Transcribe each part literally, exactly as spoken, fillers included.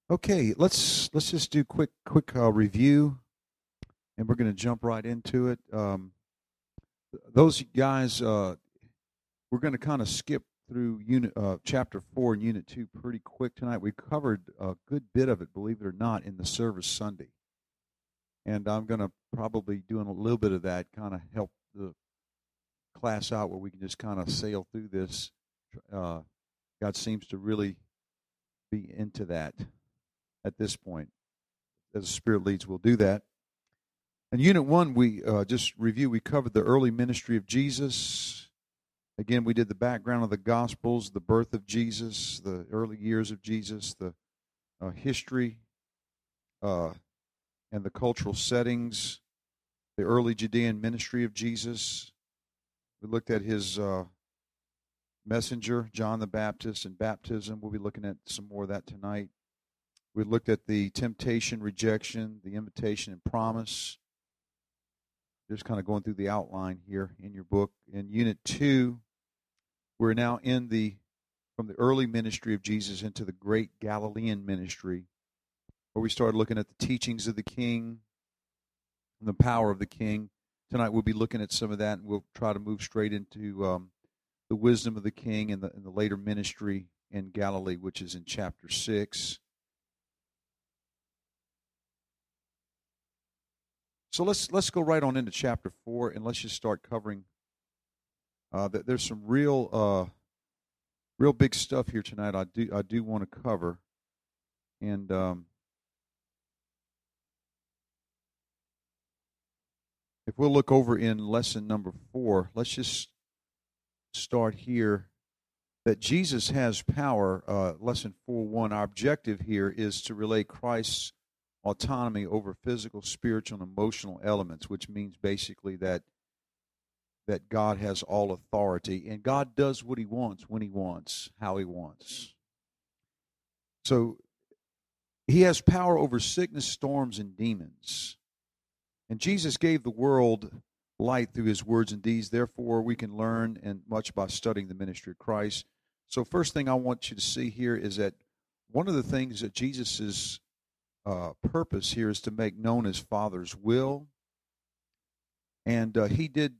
Okay, let's let's just do quick quick uh, review, and we're going to jump right into it. Um, those guys, uh, we're going to kind of skip through unit uh, chapter four and unit two pretty quick tonight. We covered a good bit of it, believe it or not, in the service Sunday, and I'm going to probably doing a little bit of that, kind of help the class out where we can just kind of sail through this. Uh, God seems to really be into that at this point. As the Spirit leads, we'll do that. In Unit one, we uh, just review, we covered the early ministry of Jesus. Again, we did the background of the Gospels, the birth of Jesus, the early years of Jesus, the uh, history uh, and the cultural settings, the early Judean ministry of Jesus. We looked at his uh, messenger, John the Baptist, and baptism. We'll be looking at some more of that tonight. We looked at the temptation, rejection, the invitation, and promise. Just kind of going through the outline here in your book. In Unit two, we're now in the from the early ministry of Jesus into the great Galilean ministry, where we started looking at the teachings of the King and the power of the King. Tonight we'll be looking at some of that, and we'll try to move straight into um, the wisdom of the King and the, and the later ministry in Galilee, which is in chapter six. So let's let's go right on into chapter four, and let's just start covering. Uh, that there's some real, uh, real big stuff here tonight. I do I do want to cover, and um, if we'll look over in lesson number four, let's just start here. That Jesus has power. Uh, lesson four one. Our objective here is to relay Christ's autonomy over physical, spiritual, and emotional elements, which means basically that that God has all authority, and God does what he wants, when he wants, how he wants. So he has power over sickness, storms, and demons. And Jesus gave the world light through his words and deeds. Therefore, we can learn and much by studying the ministry of Christ. So first thing I want you to see here is that one of the things that Jesus' uh, purpose here is to make known his Father's will. And uh, he did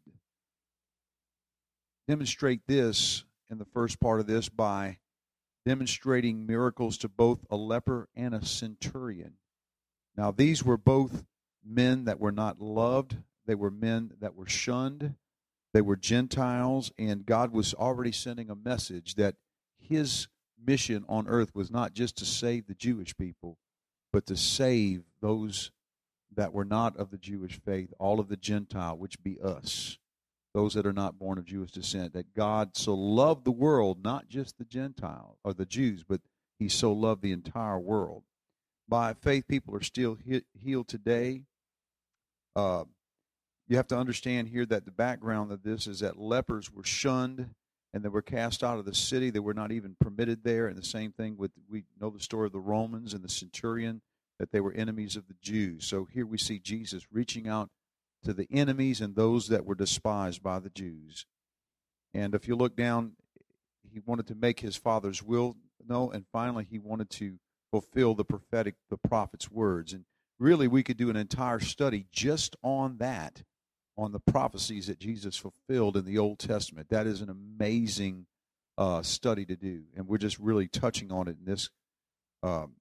demonstrate this in the first part of this by demonstrating miracles to both a leper and a centurion. Now, these were both men that were not loved. They were men that were shunned. They were Gentiles, and God was already sending a message that his mission on earth was not just to save the Jewish people, but to save those that were not of the Jewish faith, all of the Gentile, which be us. Those that are not born of Jewish descent, that God so loved the world, not just the Gentiles or the Jews, but he so loved the entire world. By faith, people are still he- healed today. Uh, you have to understand here that the background of this is that lepers were shunned and they were cast out of the city. They were not even permitted there. And the same thing with, we know the story of the Romans and the centurion, that they were enemies of the Jews. So here we see Jesus reaching out to the enemies and those that were despised by the Jews. And if you look down, he wanted to make his Father's will known, and finally he wanted to fulfill the prophetic, the prophet's words. And really we could do an entire study just on that, on the prophecies that Jesus fulfilled in the Old Testament. That is an amazing uh, study to do, and we're just really touching on it in this um,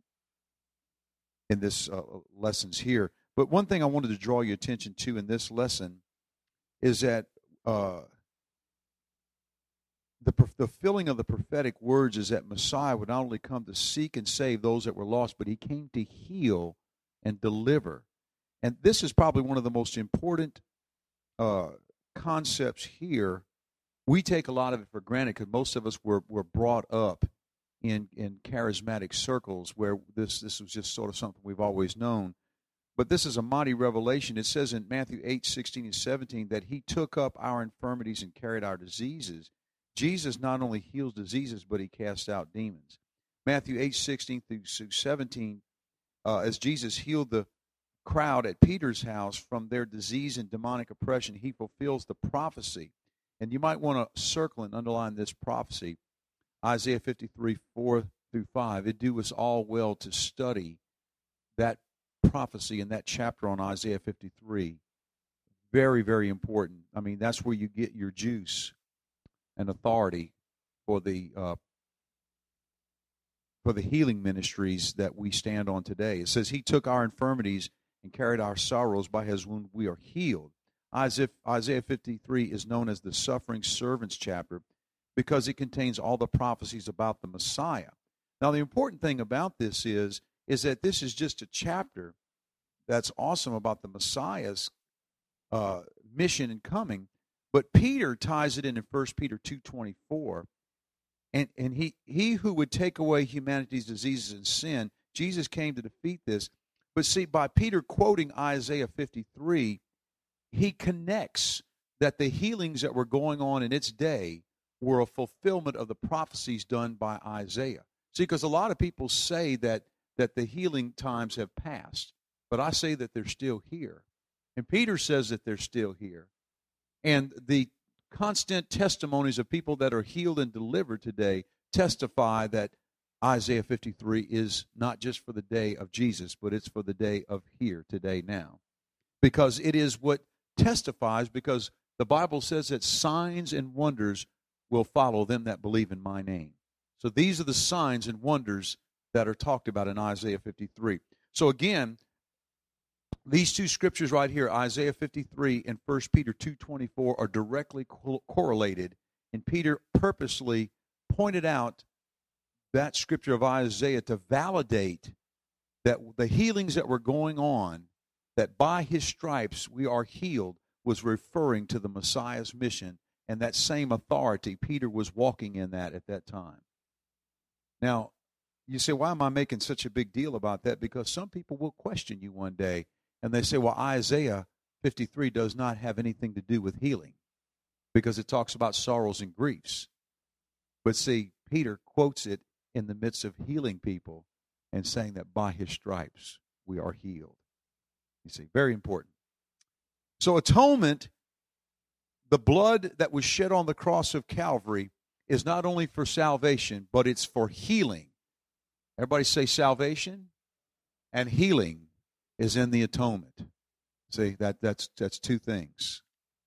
in this uh, lessons here. But one thing I wanted to draw your attention to in this lesson is that uh, the the filling of the prophetic words is that Messiah would not only come to seek and save those that were lost, but he came to heal and deliver. And this is probably one of the most important uh, concepts here. We take a lot of it for granted because most of us were, were brought up in, in charismatic circles where this, this was just sort of something we've always known. But this is a mighty revelation. It says in Matthew eight, sixteen and seventeen that he took up our infirmities and carried our diseases. Jesus not only heals diseases, but he casts out demons. Matthew eight, sixteen through seventeen, uh, as Jesus healed the crowd at Peter's house from their disease and demonic oppression, he fulfills the prophecy. And you might want to circle and underline this prophecy. Isaiah fifty-three, four through five, it do us all well to study that prophecy in that chapter on Isaiah fifty-three. Very, very important. I mean, that's where you get your juice and authority for the uh, for the healing ministries that we stand on today. It says, He took our infirmities and carried our sorrows. By His wound we are healed. Isaiah, Isaiah fifty-three is known as the suffering servants chapter because it contains all the prophecies about the Messiah. Now, the important thing about this is, is that this is just a chapter that's awesome about the Messiah's uh, mission and coming, but Peter ties it in in First Peter two twenty-four, and, and he, he who would take away humanity's diseases and sin, Jesus came to defeat this. But see, by Peter quoting Isaiah fifty-three, he connects that the healings that were going on in its day were a fulfillment of the prophecies done by Isaiah. See, because a lot of people say that, that the healing times have passed, but I say that they're still here. And Peter says that they're still here. And the constant testimonies of people that are healed and delivered today testify that Isaiah fifty-three is not just for the day of Jesus, but it's for the day of here, today, now. Because it is what testifies, because the Bible says that signs and wonders will follow them that believe in my name. So these are the signs and wonders that are talked about in Isaiah fifty-three. So again, these two scriptures right here, Isaiah fifty-three and First Peter two twenty-four, are directly co- correlated, and Peter purposely pointed out that scripture of Isaiah to validate that the healings that were going on, that by His stripes we are healed, was referring to the Messiah's mission, and that same authority, Peter was walking in that at that time. Now, you say, why am I making such a big deal about that? Because some people will question you one day, and they say, well, Isaiah fifty-three does not have anything to do with healing because it talks about sorrows and griefs. But see, Peter quotes it in the midst of healing people and saying that by His stripes we are healed. You see, very important. So atonement, the blood that was shed on the cross of Calvary, is not only for salvation, but it's for healing. Everybody say salvation and healing is in the atonement. See, that that's that's two things.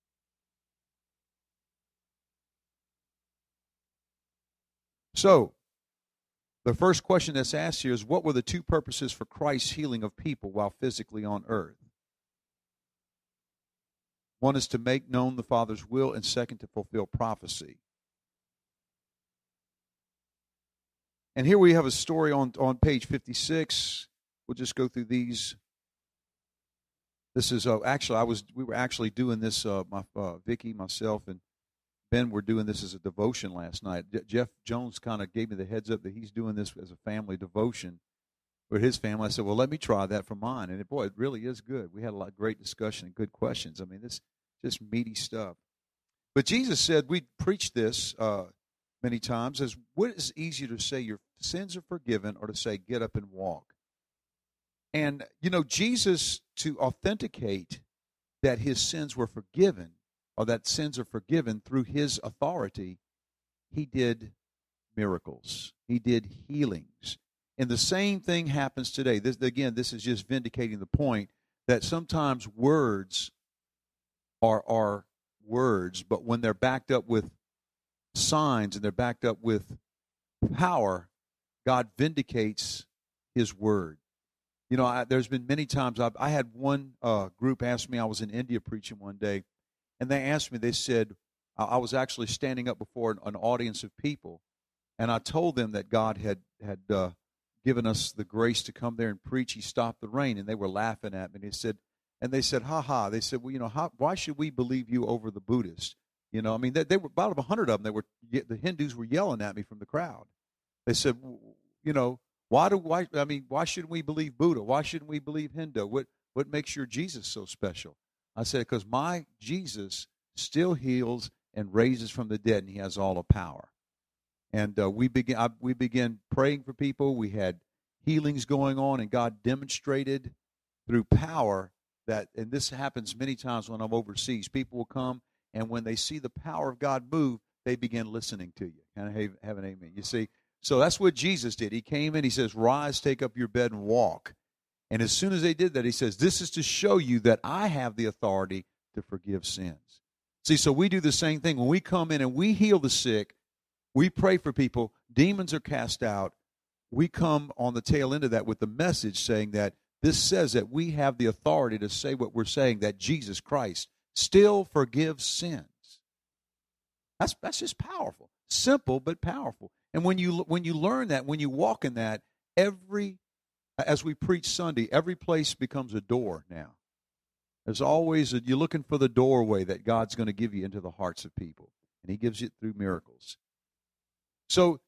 So, the first question that's asked here is, what were the two purposes for Christ's healing of people while physically on earth? One is to make known the Father's will, and second, to fulfill prophecy. And here we have a story on, on page fifty-six. We'll just go through these. This is uh, actually I was we were actually doing this. Uh, my uh, Vicky, myself, and Ben were doing this as a devotion last night. D- Jeff Jones kind of gave me the heads up that he's doing this as a family devotion for his family. I said, well, let me try that for mine. And it, boy, it really is good. We had a lot of great discussion and good questions. I mean, this just meaty stuff. But Jesus said, we preached this uh, many times, as what is easier to say, your sins are forgiven, or to say, get up and walk? And, you know, Jesus, to authenticate that his sins were forgiven, or that sins are forgiven through his authority, he did miracles. He did healings. And the same thing happens today. This, again, this is just vindicating the point that sometimes words are, are words, but when they're backed up with signs and they're backed up with power, God vindicates his word. You know, I, there's been many times, I've, I had one uh, group ask me, I was in India preaching one day, and they asked me, they said, I, I was actually standing up before an, an audience of people, and I told them that God had, had uh, given us the grace to come there and preach. He stopped the rain, and they were laughing at me. And they said, and they said, ha ha. They said, well, you know, how, why should we believe you over the Buddhists? You know, I mean, they, they were about a hundred of them. They were, the Hindus were yelling at me from the crowd. They said, you know, why do why? I mean, why shouldn't we believe Buddha? Why shouldn't we believe Hindu? What what makes your Jesus so special? I said, because my Jesus still heals and raises from the dead, and he has all the power. And uh, we began I, we began praying for people. We had healings going on, and God demonstrated through power that. And this happens many times when I'm overseas. People will come, and when they see the power of God move, they begin listening to you. Kind of have, have an amen. You see. So that's what Jesus did. He came in, he says, rise, take up your bed and walk. And as soon as they did that, he says, this is to show you that I have the authority to forgive sins. See, so we do the same thing. When we come in and we heal the sick, we pray for people, demons are cast out. We come on the tail end of that with the message saying that this says that we have the authority to say what we're saying, that Jesus Christ still forgives sins. That's, that's just powerful. Simple, but powerful. And when you when you learn that, when you walk in that, every, as we preach Sunday, every place becomes a door now. There's always, a, you're looking for the doorway that God's going to give you into the hearts of people. And he gives it through miracles. So,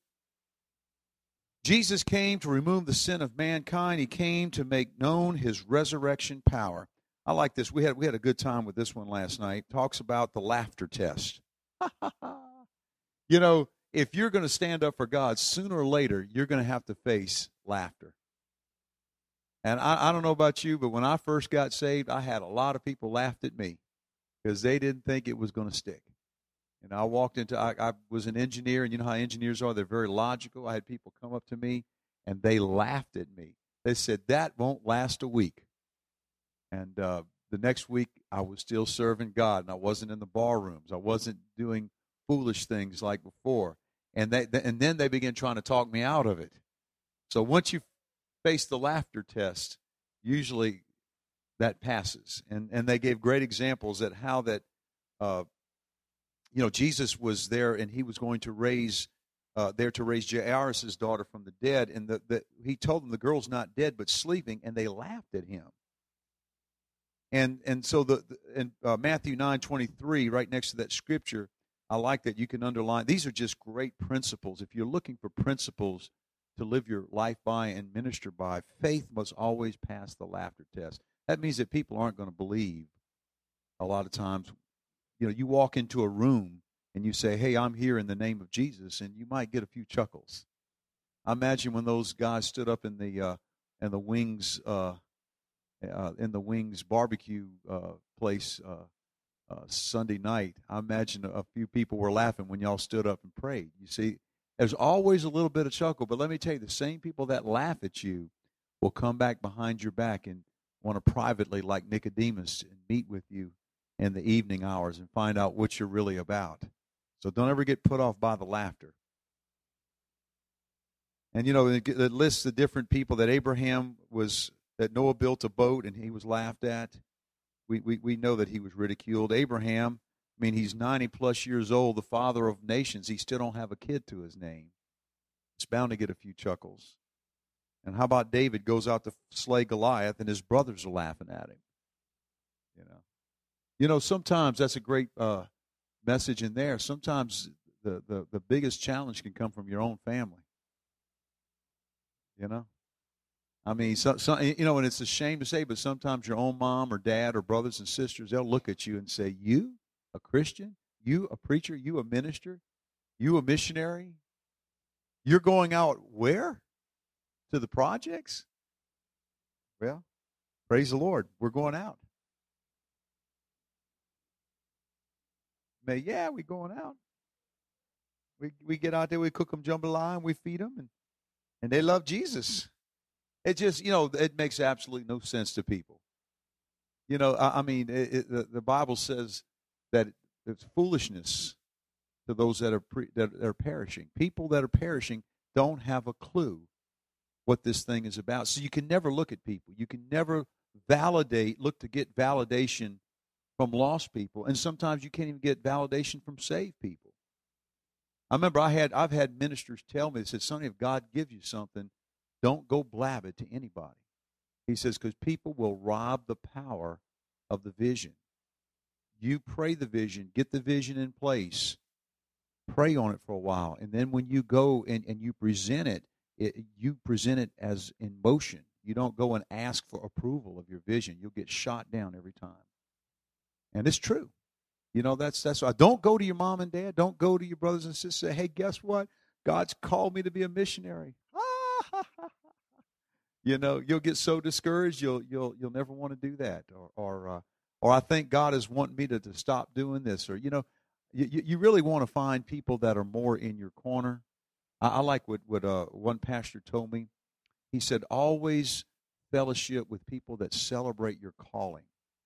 Jesus came to remove the sin of mankind. He came to make known his resurrection power. I like this. We had we had a good time with this one last night. Talks about the laughter test. You know, if you're going to stand up for God, sooner or later, you're going to have to face laughter. And I, I don't know about you, but when I first got saved, I had a lot of people laughed at me because they didn't think it was going to stick. And I walked into, I, I was an engineer, and you know how engineers are. They're very logical. I had people come up to me, and they laughed at me. They said, that won't last a week. And uh, the next week, I was still serving God, and I wasn't in the bar rooms. I wasn't doing foolish things like before. And they, and then they began trying to talk me out of it. So once you face the laughter test, usually that passes. And and they gave great examples at how that, uh, you know, Jesus was there and he was going to raise, uh, there to raise Jairus' daughter from the dead. And the, the, he told them the girl's not dead but sleeping, and they laughed at him. And and so the, the in uh, Matthew nine twenty-three, right next to that scripture, I like that you can underline. These are just great principles. If you're looking for principles to live your life by and minister by, faith must always pass the laughter test. That means that people aren't going to believe a lot of times. You know, you walk into a room and you say, hey, I'm here in the name of Jesus, and you might get a few chuckles. I imagine when those guys stood up in the uh, in the Wings uh, uh, in the Wings barbecue uh, place uh, uh, Sunday night, I imagine a few people were laughing when y'all stood up and prayed. You see, there's always a little bit of chuckle, but let me tell you, the same people that laugh at you will come back behind your back and want to privately, like Nicodemus, and meet with you in the evening hours and find out what you're really about. So don't ever get put off by the laughter. And, you know, it, it lists the different people that Abraham was, that Noah built a boat and he was laughed at. We, we, we know that he was ridiculed. Abraham, I mean, he's ninety plus years old, the father of nations. He still don't have a kid to his name. It's bound to get a few chuckles. And how about David goes out to slay Goliath and his brothers are laughing at him? You know, you know. Sometimes that's a great uh, message in there. Sometimes the, the, the biggest challenge can come from your own family. You know, I mean, so, so, you know, and it's a shame to say, but sometimes your own mom or dad or brothers and sisters, they'll look at you and say, you, a Christian, you, a preacher, you, a minister, you, a missionary, you're going out where? To the projects? Well, praise the Lord, we're going out. May, yeah, we're going out. We we get out there, we cook them jambalaya, and we feed them, and, and they love Jesus. It just, you know, it makes absolutely no sense to people. You know, I, I mean, it, it, the, the Bible says that it's foolishness to those that are pre, that are perishing. People that are perishing don't have a clue what this thing is about. So you can never look at people. You can never validate, look to get validation from lost people. And sometimes you can't even get validation from saved people. I remember I had, I've had ministers tell me, they said, Sonny, if God gives you something, don't go blab it to anybody. He says, because people will rob the power of the vision. You pray the vision, get the vision in place, pray on it for a while, and then when you go and, and you present it, it, you present it as in motion. You don't go and ask for approval of your vision. You'll get shot down every time. And it's true. You know, that's that's why. Don't go to your mom and dad. Don't go to your brothers and sisters and say, hey, guess what? God's called me to be a missionary. You know, you'll get so discouraged, you'll you'll you'll never want to do that. Or or uh, or I think God is wanting me to, to stop doing this. Or, you know, you, you really want to find people that are more in your corner I, I like what, what uh, one pastor told me. He said, always fellowship with people that celebrate your calling.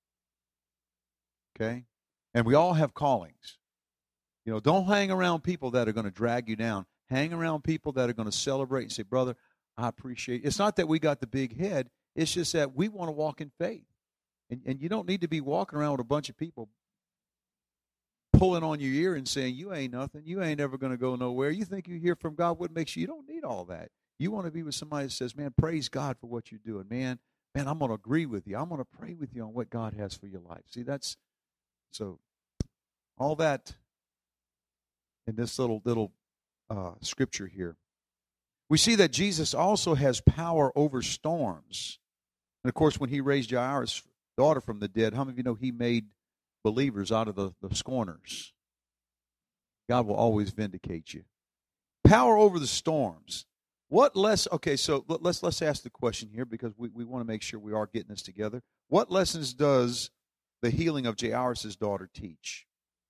Okay? And we all have callings. You know, don't hang around people that are going to drag you down. Hang around people that are going to celebrate and say, brother, I appreciate it. It's not that we got the big head. It's just that we want to walk in faith. And, and you don't need to be walking around with a bunch of people pulling on your ear and saying, you ain't nothing. You ain't ever going to go nowhere. You think you hear from God. What makes you? You don't need all that. You want to be with somebody that says, man, praise God for what you're doing. Man, man, I'm going to agree with you. I'm going to pray with you on what God has for your life. See, that's, so all that in this little, little uh, scripture here. We see that Jesus also has power over storms. And, of course, when he raised Jairus' daughter from the dead, how many of you know he made believers out of the, the scorners? God will always vindicate you. Power over the storms. What less? Okay, so let's let's ask the question here because we, we want to make sure we are getting this together. What lessons does the healing of Jairus' daughter teach?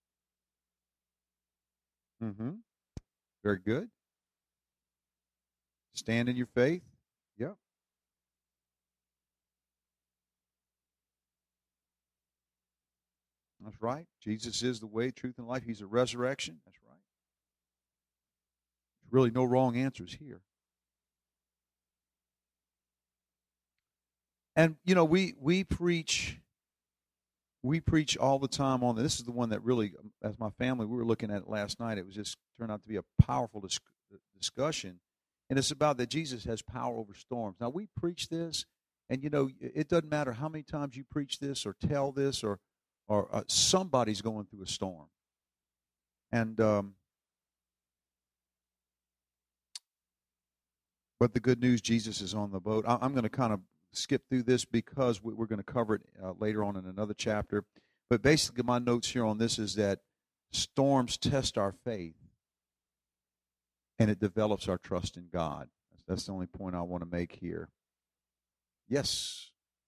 Mm-hmm. Very good. Stand in your faith. Yep. That's right. Jesus is the way, truth, and life. He's a resurrection. That's right. There's really no wrong answers here. And, you know, we we preach, we preach all the time on, this is the one that really, as my family, we were looking at it last night. It was just turned out to be a powerful dis- discussion. And it's about that Jesus has power over storms. Now, we preach this, and, you know, it doesn't matter how many times you preach this or tell this, or, or uh, somebody's going through a storm. And, um, but the good news, Jesus is on the boat. I, I'm going to kind of skip through this because we, we're going to cover it uh, later on in another chapter. But basically, my notes here on this is that storms test our faith, and it develops our trust in God. That's the only point I want to make here. Yes.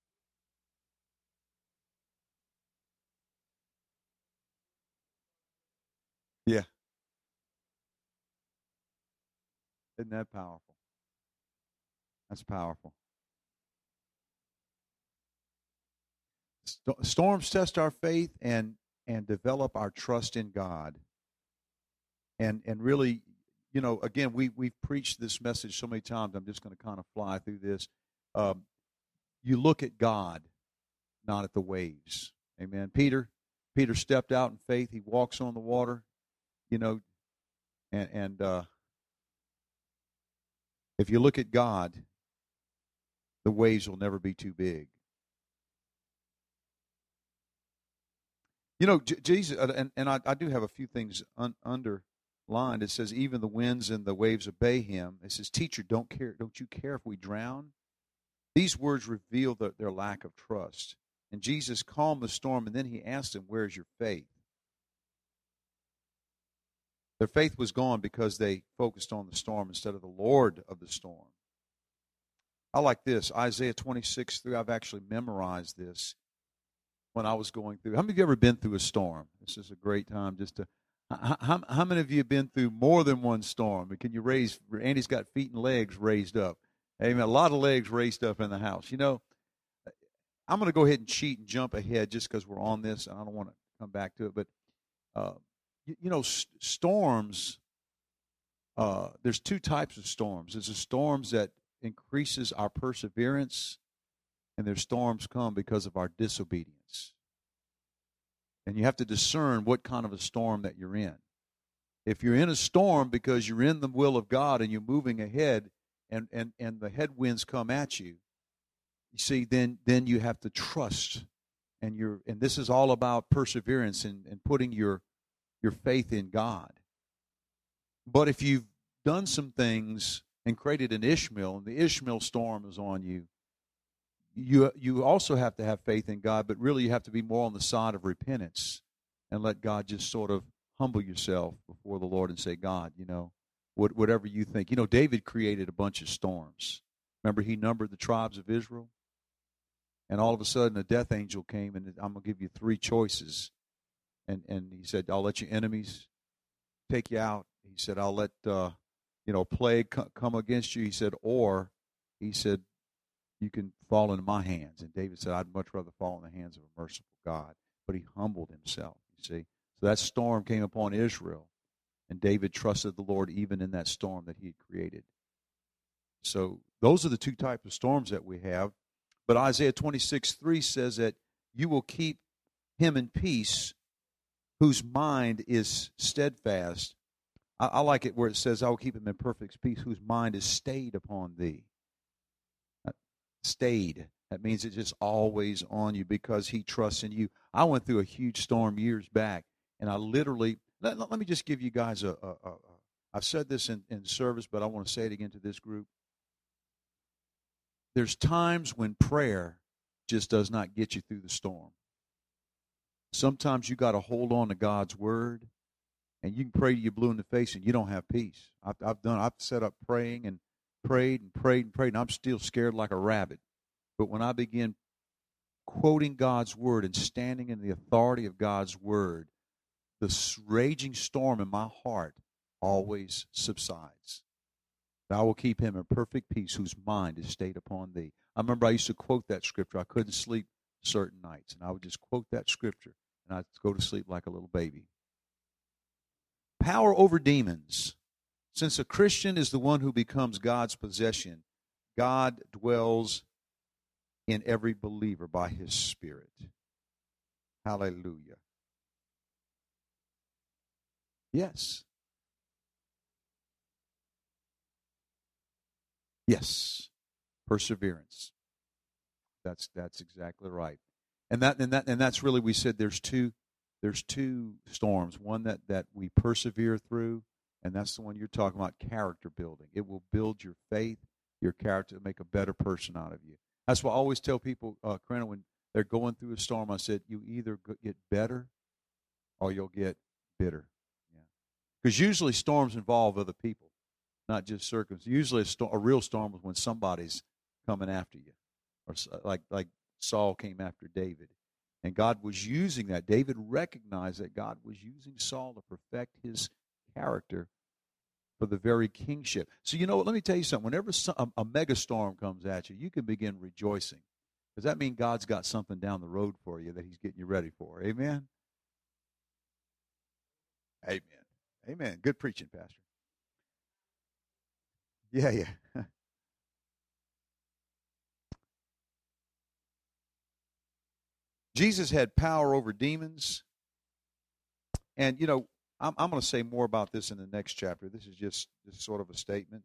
Yeah. Isn't that powerful? That's powerful. St- storms test our faith and and develop our trust in God. And and really, you know, again, we we've preached this message so many times. I'm just going to kind of fly through this. Um, you look at God, not at the waves. Amen. Peter, Peter stepped out in faith. He walks on the water. You know, and and uh, if you look at God, the waves will never be too big. You know, J- Jesus, and, and I, I do have a few things un, underlined. It says, even the winds and the waves obey him. It says, teacher, don't care, don't you care if we drown? These words reveal the, their lack of trust. And Jesus calmed the storm, and then he asked them, where's your faith? Their faith was gone because they focused on the storm instead of the Lord of the storm. I like this, Isaiah twenty-six three. I've actually memorized this when I was going through. How many of you ever been through a storm? This is a great time just to. How, how, how many of you have been through more than one storm? Can you raise? Andy's got feet and legs raised up. Amen. A lot of legs raised up in the house. You know, I'm going to go ahead and cheat and jump ahead just because we're on this, and I don't want to come back to it. But uh, you, you know, s- storms. Uh, there's two types of storms. There's the storms that increases our perseverance, and there's storms come because of our disobedience. And you have to discern what kind of a storm that you're in. If you're in a storm because you're in the will of God and you're moving ahead, and, and, and the headwinds come at you, you see, then then you have to trust. And you're and this is all about perseverance and, and putting your your faith in God. But if you've done some things and created an Ishmael, and the Ishmael storm is on you, you you also have to have faith in God, but really you have to be more on the side of repentance and let God just sort of humble yourself before the Lord and say, God, you know, what, whatever you think. You know, David created a bunch of storms. Remember, he numbered the tribes of Israel? And all of a sudden, a death angel came, and I'm going to give you three choices. And and he said, I'll let your enemies take you out. He said, I'll let uh, you know, plague come against you. He said, or he said, you can fall into my hands. And David said, I'd much rather fall in the hands of a merciful God. But he humbled himself, you see. So that storm came upon Israel, and David trusted the Lord even in that storm that he had created. So those are the two types of storms that we have. But Isaiah twenty-six three says that you will keep him in peace whose mind is steadfast. I, I like it where it says, I will keep him in perfect peace whose mind is stayed upon thee. Uh, Stayed. That means it's just always on you because he trusts in you. I went through a huge storm years back, and I literally, let, let me just give you guys a, a, a, a I've said this in, in service, but I want to say it again to this group. There's times when prayer just does not get you through the storm. Sometimes you got to hold on to God's word, and you can pray till you're blue in the face, and you don't have peace. I've, I've done. I've set up praying and prayed and prayed and prayed, and I'm still scared like a rabbit. But when I begin quoting God's word and standing in the authority of God's word, the raging storm in my heart always subsides. I will keep him in perfect peace whose mind is stayed upon thee. I remember I used to quote that scripture. I couldn't sleep certain nights, and I would just quote that scripture, and I'd go to sleep like a little baby. Power over demons. Since a Christian is the one who becomes God's possession, God dwells in every believer by his Spirit. Hallelujah. Yes. Yes. Perseverance. That's that's exactly right. And that and that and that's really, we said there's two there's two storms. One that, that we persevere through, and that's the one you're talking about, character building. It will build your faith, your character, make a better person out of you. That's why I always tell people, uh, Karina, when they're going through a storm, I said, you either get better or you'll get bitter. Yeah. Because usually storms involve other people, not just circumstances. Usually a, sto- a real storm is when somebody's coming after you, or like like Saul came after David. And God was using that. David recognized that God was using Saul to perfect his character for the very kingship. So, you know what? Let me tell you something. Whenever a, a mega storm comes at you, you can begin rejoicing. Does that mean God's got something down the road for you that he's getting you ready for? Amen? Amen. Amen. Good preaching, Pastor. Yeah, yeah. Jesus had power over demons. And, you know, I'm, I'm going to say more about this in the next chapter. This is just, just sort of a statement.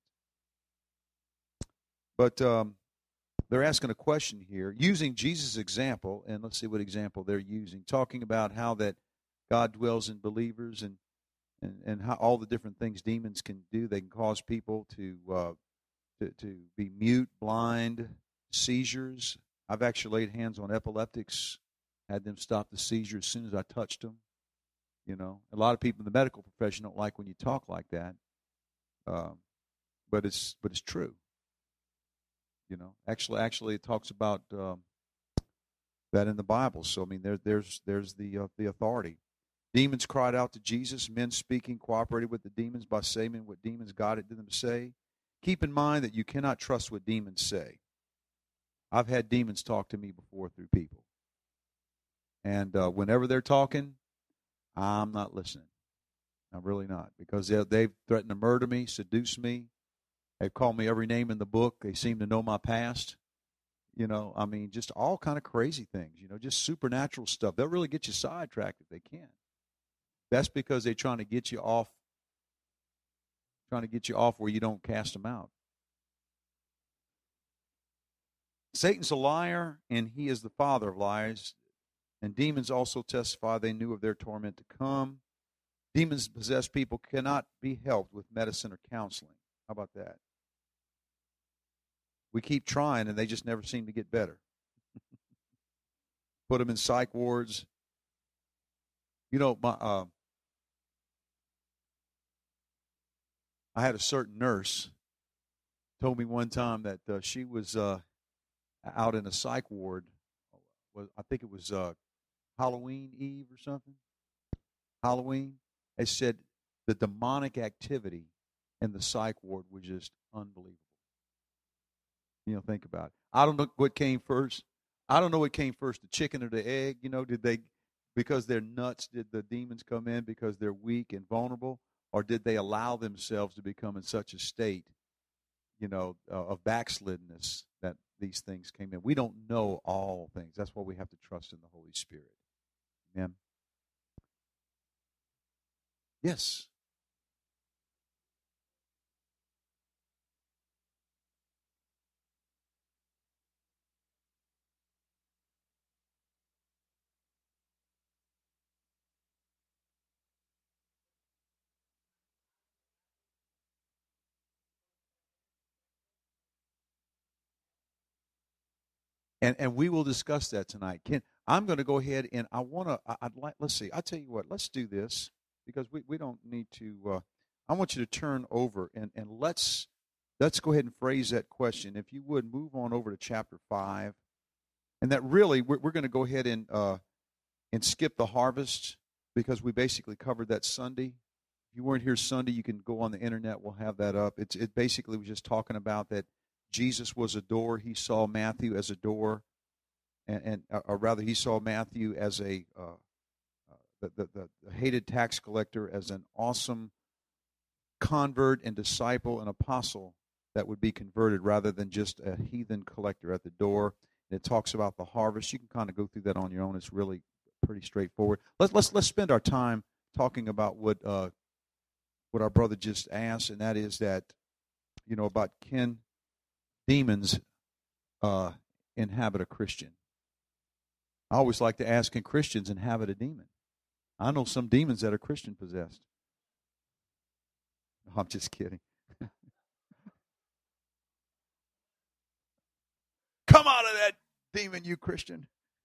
But um, they're asking a question here, using Jesus' example, and let's see what example they're using, talking about how that God dwells in believers and, and, and how all the different things demons can do. They can cause people to, uh, to, to be mute, blind, seizures. I've actually laid hands on epileptics, had them stop the seizure as soon as I touched them. You know, a lot of people in the medical profession don't like when you talk like that, um, but it's but it's true. You know, actually, actually, it talks about um, that in the Bible. So I mean, there, there's there's the uh, the authority. Demons cried out to Jesus. Men speaking cooperated with the demons by saying what demons guided them to say. Keep in mind that you cannot trust what demons say. I've had demons talk to me before through people, and uh, whenever they're talking, I'm not listening. I'm really not, because they, they've threatened to murder me, seduce me. They've called me every name in the book. They seem to know my past. You know, I mean, just all kind of crazy things, you know, just supernatural stuff. They'll really get you sidetracked if they can. That's because they're trying to get you off, trying to get you off where you don't cast them out. Satan's a liar, and he is the father of lies. And demons also testify they knew of their torment to come. Demons-possessed people cannot be helped with medicine or counseling. How about that? We keep trying, and they just never seem to get better. Put them in psych wards. You know, my uh, I had a certain nurse told me one time that uh, she was uh, out in a psych ward. I think it was uh, Halloween Eve or something. Halloween. They said the demonic activity and the psych ward was just unbelievable. You know, think about it. I don't know what came first. I don't know what came first, the chicken or the egg. You know, did they, because they're nuts, did the demons come in because they're weak and vulnerable? Or did they allow themselves to become in such a state, you know, uh, of backslidness that these things came in? We don't know all things. That's why we have to trust in the Holy Spirit. Amen. Yes. And and we will discuss that tonight. Ken, I'm going to go ahead and I want to. I'd like. Let's see. I tell you what. Let's do this because we, we don't need to. Uh, I want you to turn over and and let's let's go ahead and phrase that question. If you would move on over to chapter five, and that really we're we're going to go ahead and uh, and skip the harvest because we basically covered that Sunday. If you weren't here Sunday, you can go on the internet. We'll have that up. It's it basically was just talking about that Jesus was a door. He saw Matthew as a door, and, and or rather, he saw Matthew as a uh, uh, the, the the hated tax collector, as an awesome convert and disciple and apostle that would be converted, rather than just a heathen collector at the door. And it talks about the harvest. You can kind of go through that on your own. It's really pretty straightforward. Let's let's let's spend our time talking about what uh, what our brother just asked, and that is that, you know, about can demons uh, inhabit a Christian? I always like to ask, can Christians inhabit a demon? I know some demons that are Christian possessed. I'm just kidding. Come out of that demon, you Christian.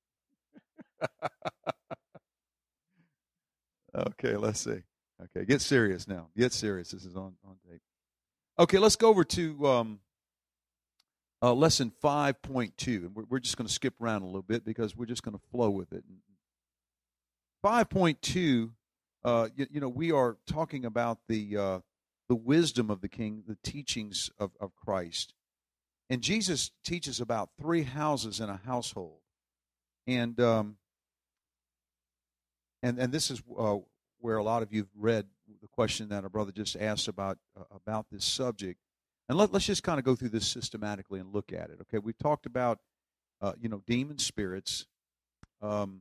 Okay, let's see. Okay, get serious now. Get serious. This is on, on tape. Okay, let's go over to um, uh, lesson five point two. And we're, we're just going to skip around a little bit because we're just going to flow with it. five point two, uh, you, you know, we are talking about the uh, the wisdom of the King, the teachings of, of Christ. And Jesus teaches about three houses in a household. And um, and and this is uh, where a lot of you've read the question that our brother just asked about uh, about this subject. And let, let's just kind of go through this systematically and look at it. Okay, we've talked about uh, you know demon spirits. Um,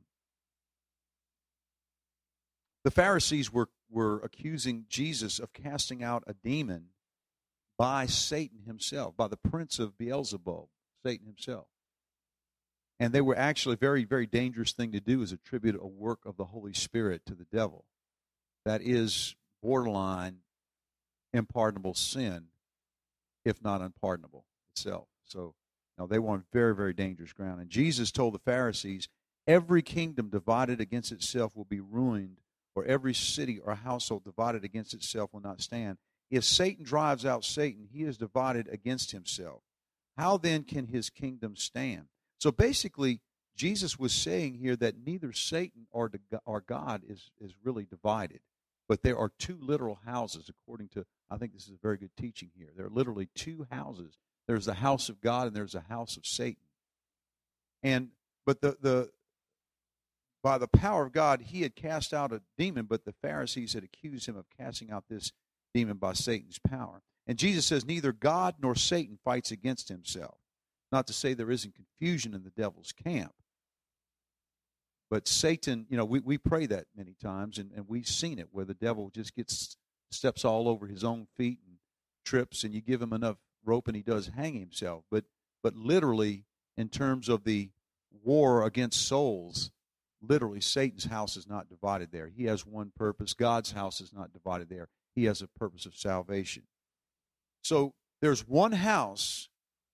the Pharisees were were accusing Jesus of casting out a demon by Satan himself, by the prince of Beelzebub, Satan himself. And they were actually a very, very dangerous thing to do, is attribute a work of the Holy Spirit to the devil. That is borderline unpardonable sin, if not unpardonable itself. So, now they were on very, very dangerous ground. And Jesus told the Pharisees, every kingdom divided against itself will be ruined, or every city or household divided against itself will not stand. If Satan drives out Satan, he is divided against himself. How then can his kingdom stand? So basically, Jesus was saying here that neither Satan or, the, or God is, is really divided, but there are two literal houses, according to, I think this is a very good teaching here. There are literally two houses. There's the house of God and there's a house of Satan. And but the the by the power of God, he had cast out a demon, but the Pharisees had accused him of casting out this demon by Satan's power. And Jesus says neither God nor Satan fights against himself. Not to say there isn't confusion in the devil's camp. But Satan, you know, we, we pray that many times, and, and we've seen it where the devil just gets steps all over his own feet and trips, and you give him enough rope and he does hang himself. But but literally, in terms of the war against souls, literally Satan's house is not divided there. He has one purpose. God's house is not divided there. He has a purpose of salvation. So there's one house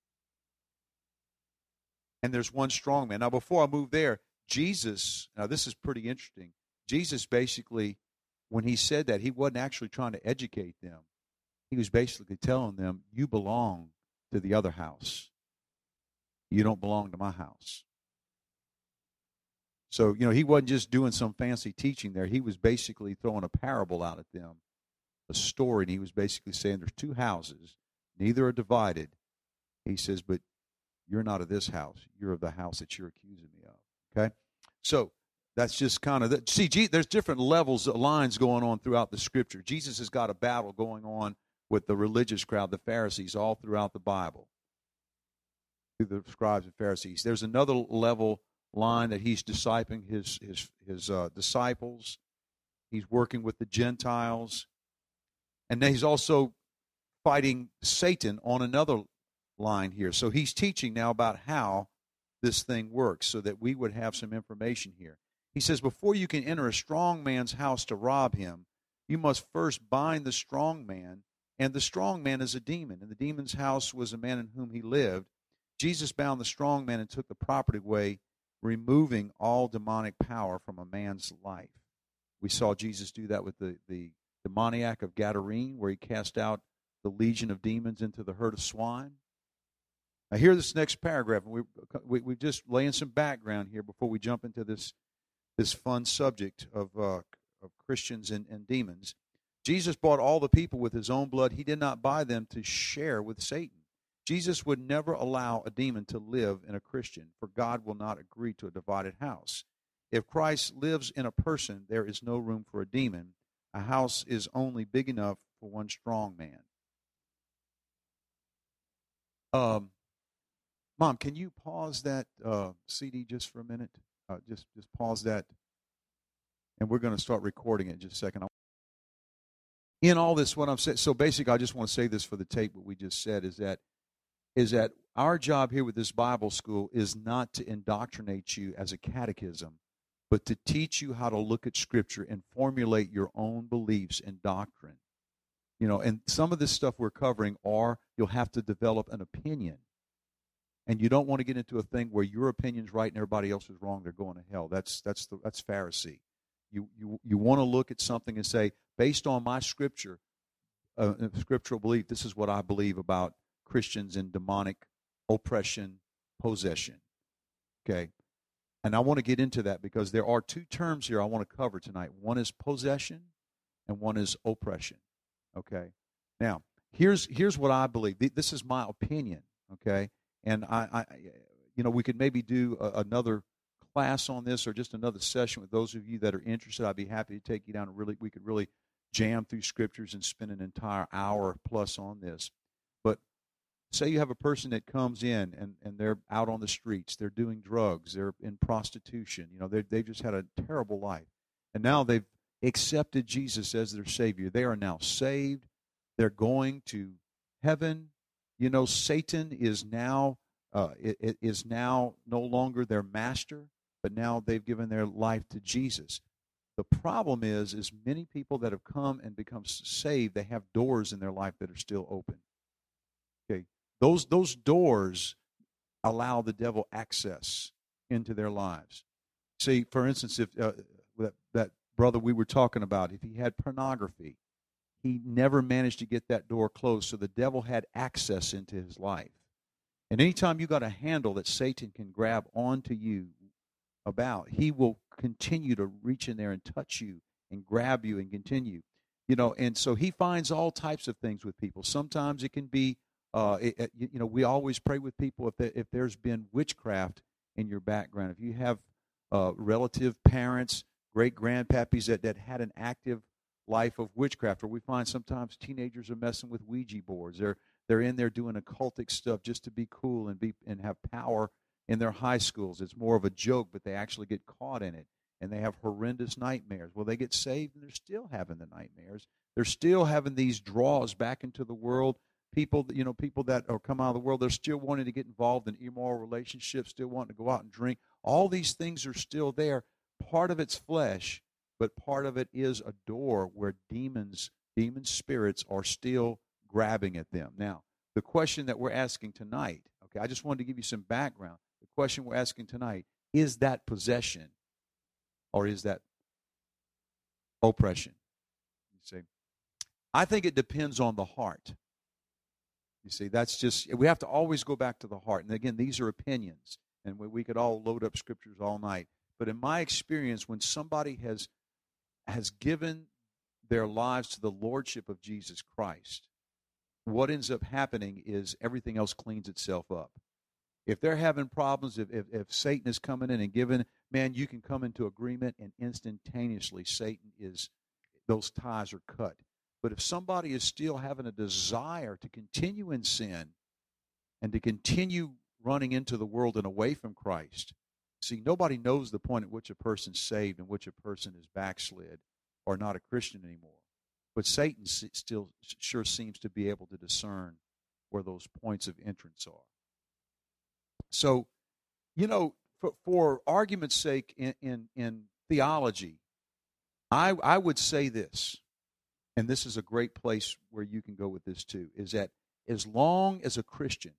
and there's one strong man. Now, before I move there, Jesus, now this is pretty interesting. Jesus basically, when he said that, he wasn't actually trying to educate them. He was basically telling them, you belong to the other house. You don't belong to my house. So, you know, he wasn't just doing some fancy teaching there. He was basically throwing a parable out at them a story, and he was basically saying there's two houses, neither are divided. He says, but you're not of this house. You're of the house that you're accusing me of. Okay? So that's just kind of, the, see, there's different levels, lines going on throughout the Scripture. Jesus has got a battle going on with the religious crowd, the Pharisees, all throughout the Bible, through the scribes and Pharisees. There's another level line that he's discipling his, his, his uh, disciples. He's working with the Gentiles. And then he's also fighting Satan on another line here. So he's teaching now about how this thing works so that we would have some information here. He says, before you can enter a strong man's house to rob him, you must first bind the strong man, and the strong man is a demon, and the demon's house was a man in whom he lived. Jesus bound the strong man and took the property away, removing all demonic power from a man's life. We saw Jesus do that with the, the demoniac of Gadarene, where he cast out the legion of demons into the herd of swine. Now, hear this next paragraph. We, we, we're just laying some background here before we jump into this, this fun subject of, uh, of Christians and, and demons. Jesus bought all the people with his own blood. He did not buy them to share with Satan. Jesus would never allow a demon to live in a Christian, for God will not agree to a divided house. If Christ lives in a person, there is no room for a demon. A house is only big enough for one strong man. Um, Mom, can you pause that uh, C D just for a minute? Uh, just, just pause that, and we're going to start recording it in just a second. In all this, what I'm saying, so basically, I just want to say this for the tape. What we just said is that is that our job here with this Bible school is not to indoctrinate you as a catechism, but to teach you how to look at Scripture and formulate your own beliefs and doctrine. You know, and some of this stuff we're covering are you'll have to develop an opinion. And you don't want to get into a thing where your opinion's right and everybody else is wrong. They're going to hell. That's that's the, that's Pharisee. You you you want to look at something and say, based on my Scripture, uh, scriptural belief, this is what I believe about Christians in demonic oppression, possession. Okay, and I want to get into that because there are two terms here I want to cover tonight. One is possession, and one is oppression. Okay, now here's here's what I believe. This is my opinion. Okay. And I, I, you know, we could maybe do a, another class on this or just another session with those of you that are interested. I'd be happy to take you down and really, we could really jam through Scriptures and spend an entire hour plus on this. But say you have a person that comes in and, and they're out on the streets, they're doing drugs, they're in prostitution, you know, they they've just had a terrible life. And now they've accepted Jesus as their Savior. They are now saved. They're going to heaven. You know, Satan is now uh, it, it is now no longer their master, but now they've given their life to Jesus. The problem is, is many people that have come and become saved, they have doors in their life that are still open. Okay, those those doors allow the devil access into their lives. See, for instance, if uh, that, that brother we were talking about, if he had pornography, he never managed to get that door closed, so the devil had access into his life. And anytime you got a handle that Satan can grab onto you about, he will continue to reach in there and touch you and grab you and continue. You know, and so he finds all types of things with people. Sometimes it can be, uh, it, it, you know, we always pray with people if there, if there's been witchcraft in your background. If you have uh, relative parents, great-grandpappies that, that had an active life of witchcraft, or we find sometimes teenagers are messing with Ouija boards. They're they're in there doing occultic stuff just to be cool and be and have power in their high schools. It's more of a joke, but they actually get caught in it, and they have horrendous nightmares. Well, they get saved, and they're still having the nightmares. They're still having these draws back into the world. People, you know, people that are come out of the world, they're still wanting to get involved in immoral relationships, still wanting to go out and drink. All these things are still there. Part of it's flesh, but part of it is a door where demons, demon spirits are still grabbing at them. Now, the question that we're asking tonight, okay, I just wanted to give you some background. The question we're asking tonight, is that possession or is that oppression? You see, I think it depends on the heart. You see, that's just, we have to always go back to the heart. And again, these are opinions, and we, we could all load up Scriptures all night. But in my experience, when somebody has has given their lives to the lordship of Jesus Christ, what ends up happening is everything else cleans itself up. If they're having problems, if, if, if Satan is coming in and giving, man, you can come into agreement and instantaneously Satan is, those ties are cut. But if somebody is still having a desire to continue in sin and to continue running into the world and away from Christ, see, nobody knows the point at which a person's saved and which a person is backslid or not a Christian anymore. But Satan still sure seems to be able to discern where those points of entrance are. So, you know, for, for argument's sake in, in, in theology, I, I would say this, and this is a great place where you can go with this too, is that as long as a Christian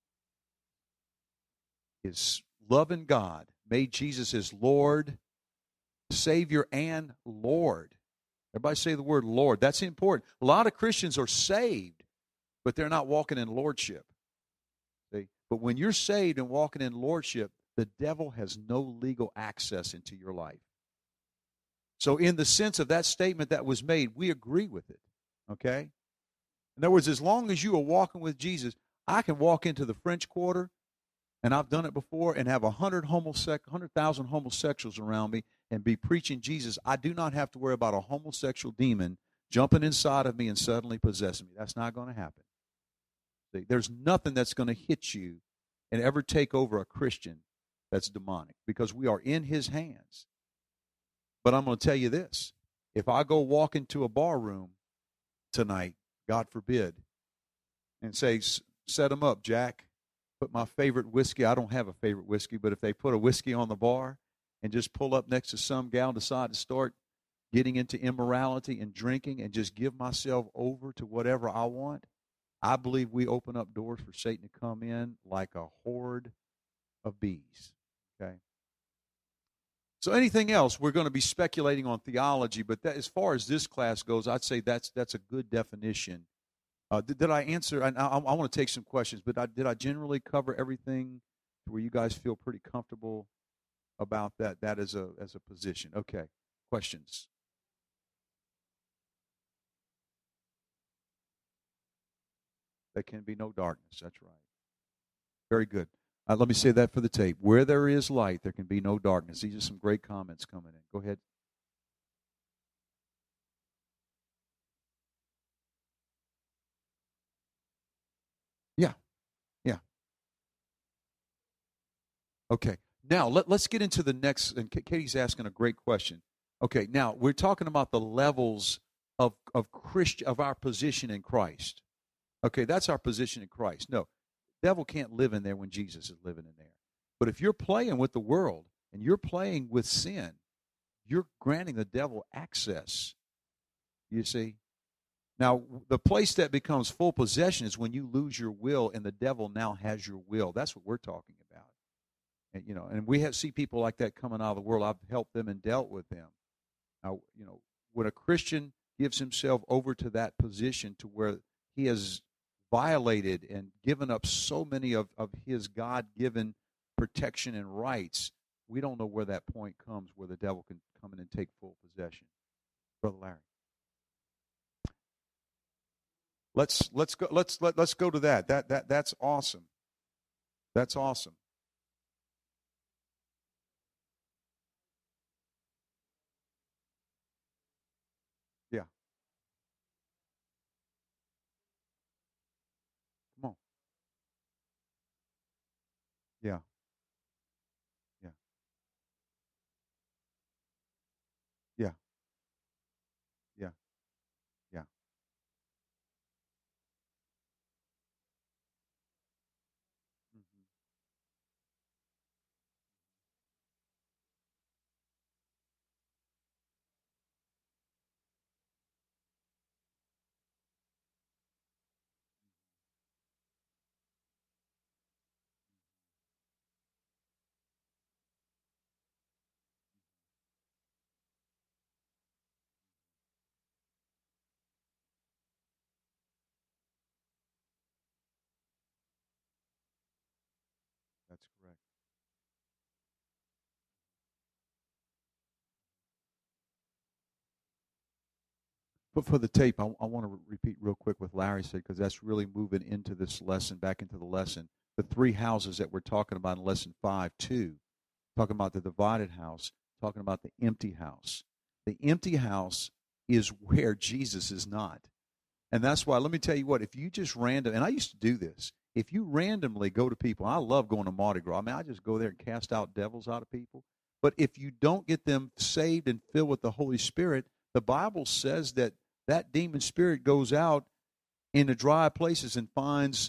is loving God, made Jesus his Lord, Savior, and Lord. Everybody say the word Lord. That's important. A lot of Christians are saved, but they're not walking in lordship. See? But when you're saved and walking in lordship, the devil has no legal access into your life. So in the sense of that statement that was made, we agree with it. Okay? In other words, as long as you are walking with Jesus, I can walk into the French Quarter, and I've done it before, and have a hundred homosexual, hundred thousand homosexuals around me, and be preaching Jesus. I do not have to worry about a homosexual demon jumping inside of me and suddenly possessing me. That's not going to happen. See, there's nothing that's going to hit you and ever take over a Christian that's demonic, because we are in his hands. But I'm going to tell you this: if I go walk into a bar room tonight, God forbid, and say, "Set him up, Jack. Put my favorite whiskey." I don't have a favorite whiskey, but if they put a whiskey on the bar and just pull up next to some gal and decide to start getting into immorality and drinking and just give myself over to whatever I want, I believe we open up doors for Satan to come in like a horde of bees. Okay? So anything else, we're going to be speculating on theology, but that, as far as this class goes, I'd say that's that's a good definition. Uh, did, did I answer? I, I, I want to take some questions, but I, did I generally cover everything to where you guys feel pretty comfortable about that? That as a as a position. Okay. Questions? There can be no darkness. That's right. Very good. Uh, let me say that for the tape. Where there is light, there can be no darkness. These are some great comments coming in. Go ahead. Yeah. Yeah. Okay. Now, let, let's get into the next, and Katie's asking a great question. Okay, now, we're talking about the levels of, of, Christ, of our position in Christ. Okay, that's our position in Christ. No, the devil can't live in there when Jesus is living in there. But if you're playing with the world and you're playing with sin, you're granting the devil access, you see. Now, the place that becomes full possession is when you lose your will and the devil now has your will. That's what we're talking about. And, you know, and we have see people like that coming out of the world. I've helped them and dealt with them. Now, you know, when a Christian gives himself over to that position to where he has violated and given up so many of, of his God-given protection and rights, we don't know where that point comes where the devil can come in and take full possession. Brother Larry. Let's let's go let's let, let's go to that. That that that's awesome. That's awesome. Yeah. Come on. Yeah. Yeah. Yeah. Yeah. Yeah. Mm-hmm. But for the tape, I, I want to re- repeat real quick what Larry said, because that's really moving into this lesson, back into the lesson. The three houses that we're talking about in lesson five, two, talking about the divided house, talking about the empty house. The empty house is where Jesus is not. And that's why, let me tell you what, if you just random, and I used to do this, if you randomly go to people, I love going to Mardi Gras. I mean, I just go there and cast out devils out of people. But if you don't get them saved and filled with the Holy Spirit, the Bible says that that demon spirit goes out into dry places and finds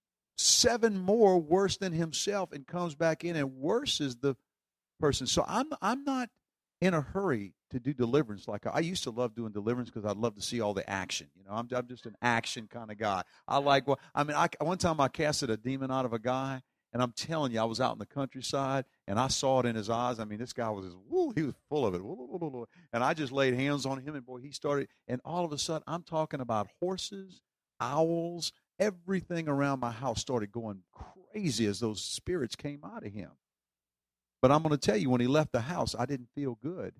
seven more worse than himself and comes back in, and worse is the person. So I'm I'm not in a hurry to do deliverance. Like I used to love doing deliverance because I'd love to see all the action. You know, I'm I'm just an action kind of guy. I like well, I mean, I one time I casted a demon out of a guy, and I'm telling you, I was out in the countryside and I saw it in his eyes. I mean, this guy was just, woo, he was full of it. Woo, woo, woo, woo. And I just laid hands on him, and boy, he started. And all of a sudden, I'm talking about horses, owls, everything around my house started going crazy as those spirits came out of him. But I'm going to tell you, when he left the house, I didn't feel good.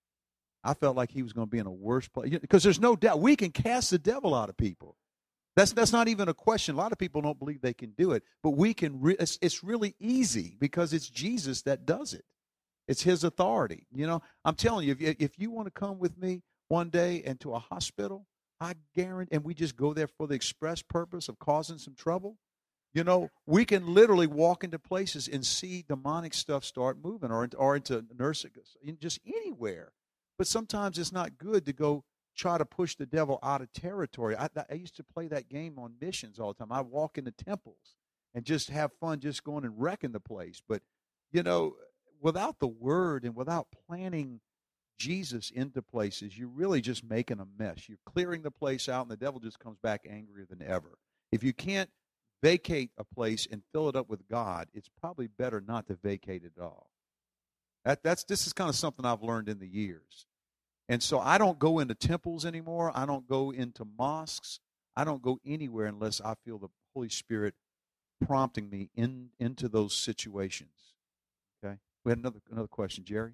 I felt like he was going to be in a worse place. Because there's no doubt we can cast the devil out of people. That's that's not even a question. A lot of people don't believe they can do it. But we can. Re- it's, it's really easy because it's Jesus that does it. It's his authority. You know, I'm telling you, if you, if you want to come with me one day into a hospital, I guarantee, and we just go there for the express purpose of causing some trouble, you know, we can literally walk into places and see demonic stuff start moving, or, or into nursing, just anywhere. But sometimes it's not good to go try to push the devil out of territory. I, I used to play that game on missions all the time. I walk into temples and just have fun just going and wrecking the place. But, you know, without the word and without planning Jesus into places, you're really just making a mess. You're clearing the place out, and the devil just comes back angrier than ever. If you can't vacate a place and fill it up with God, it's probably better not to vacate it at all. That, that's this is kind of something I've learned in the years. And so I don't go into temples anymore. I don't go into mosques. I don't go anywhere unless I feel the Holy Spirit prompting me in into those situations. Okay? We had another another question, Jerry.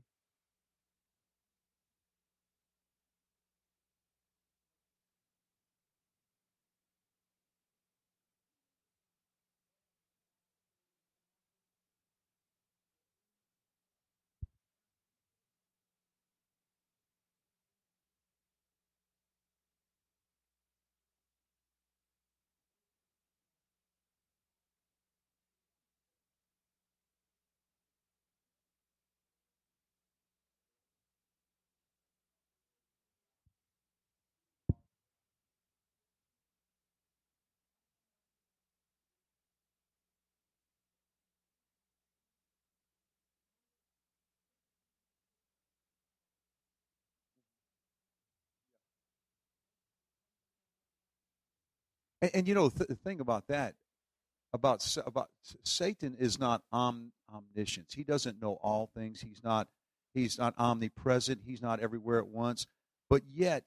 And, and you know, th- the thing about that, about about Satan is not om, omniscience. He doesn't know all things. He's not he's not omnipresent. He's not everywhere at once. But yet,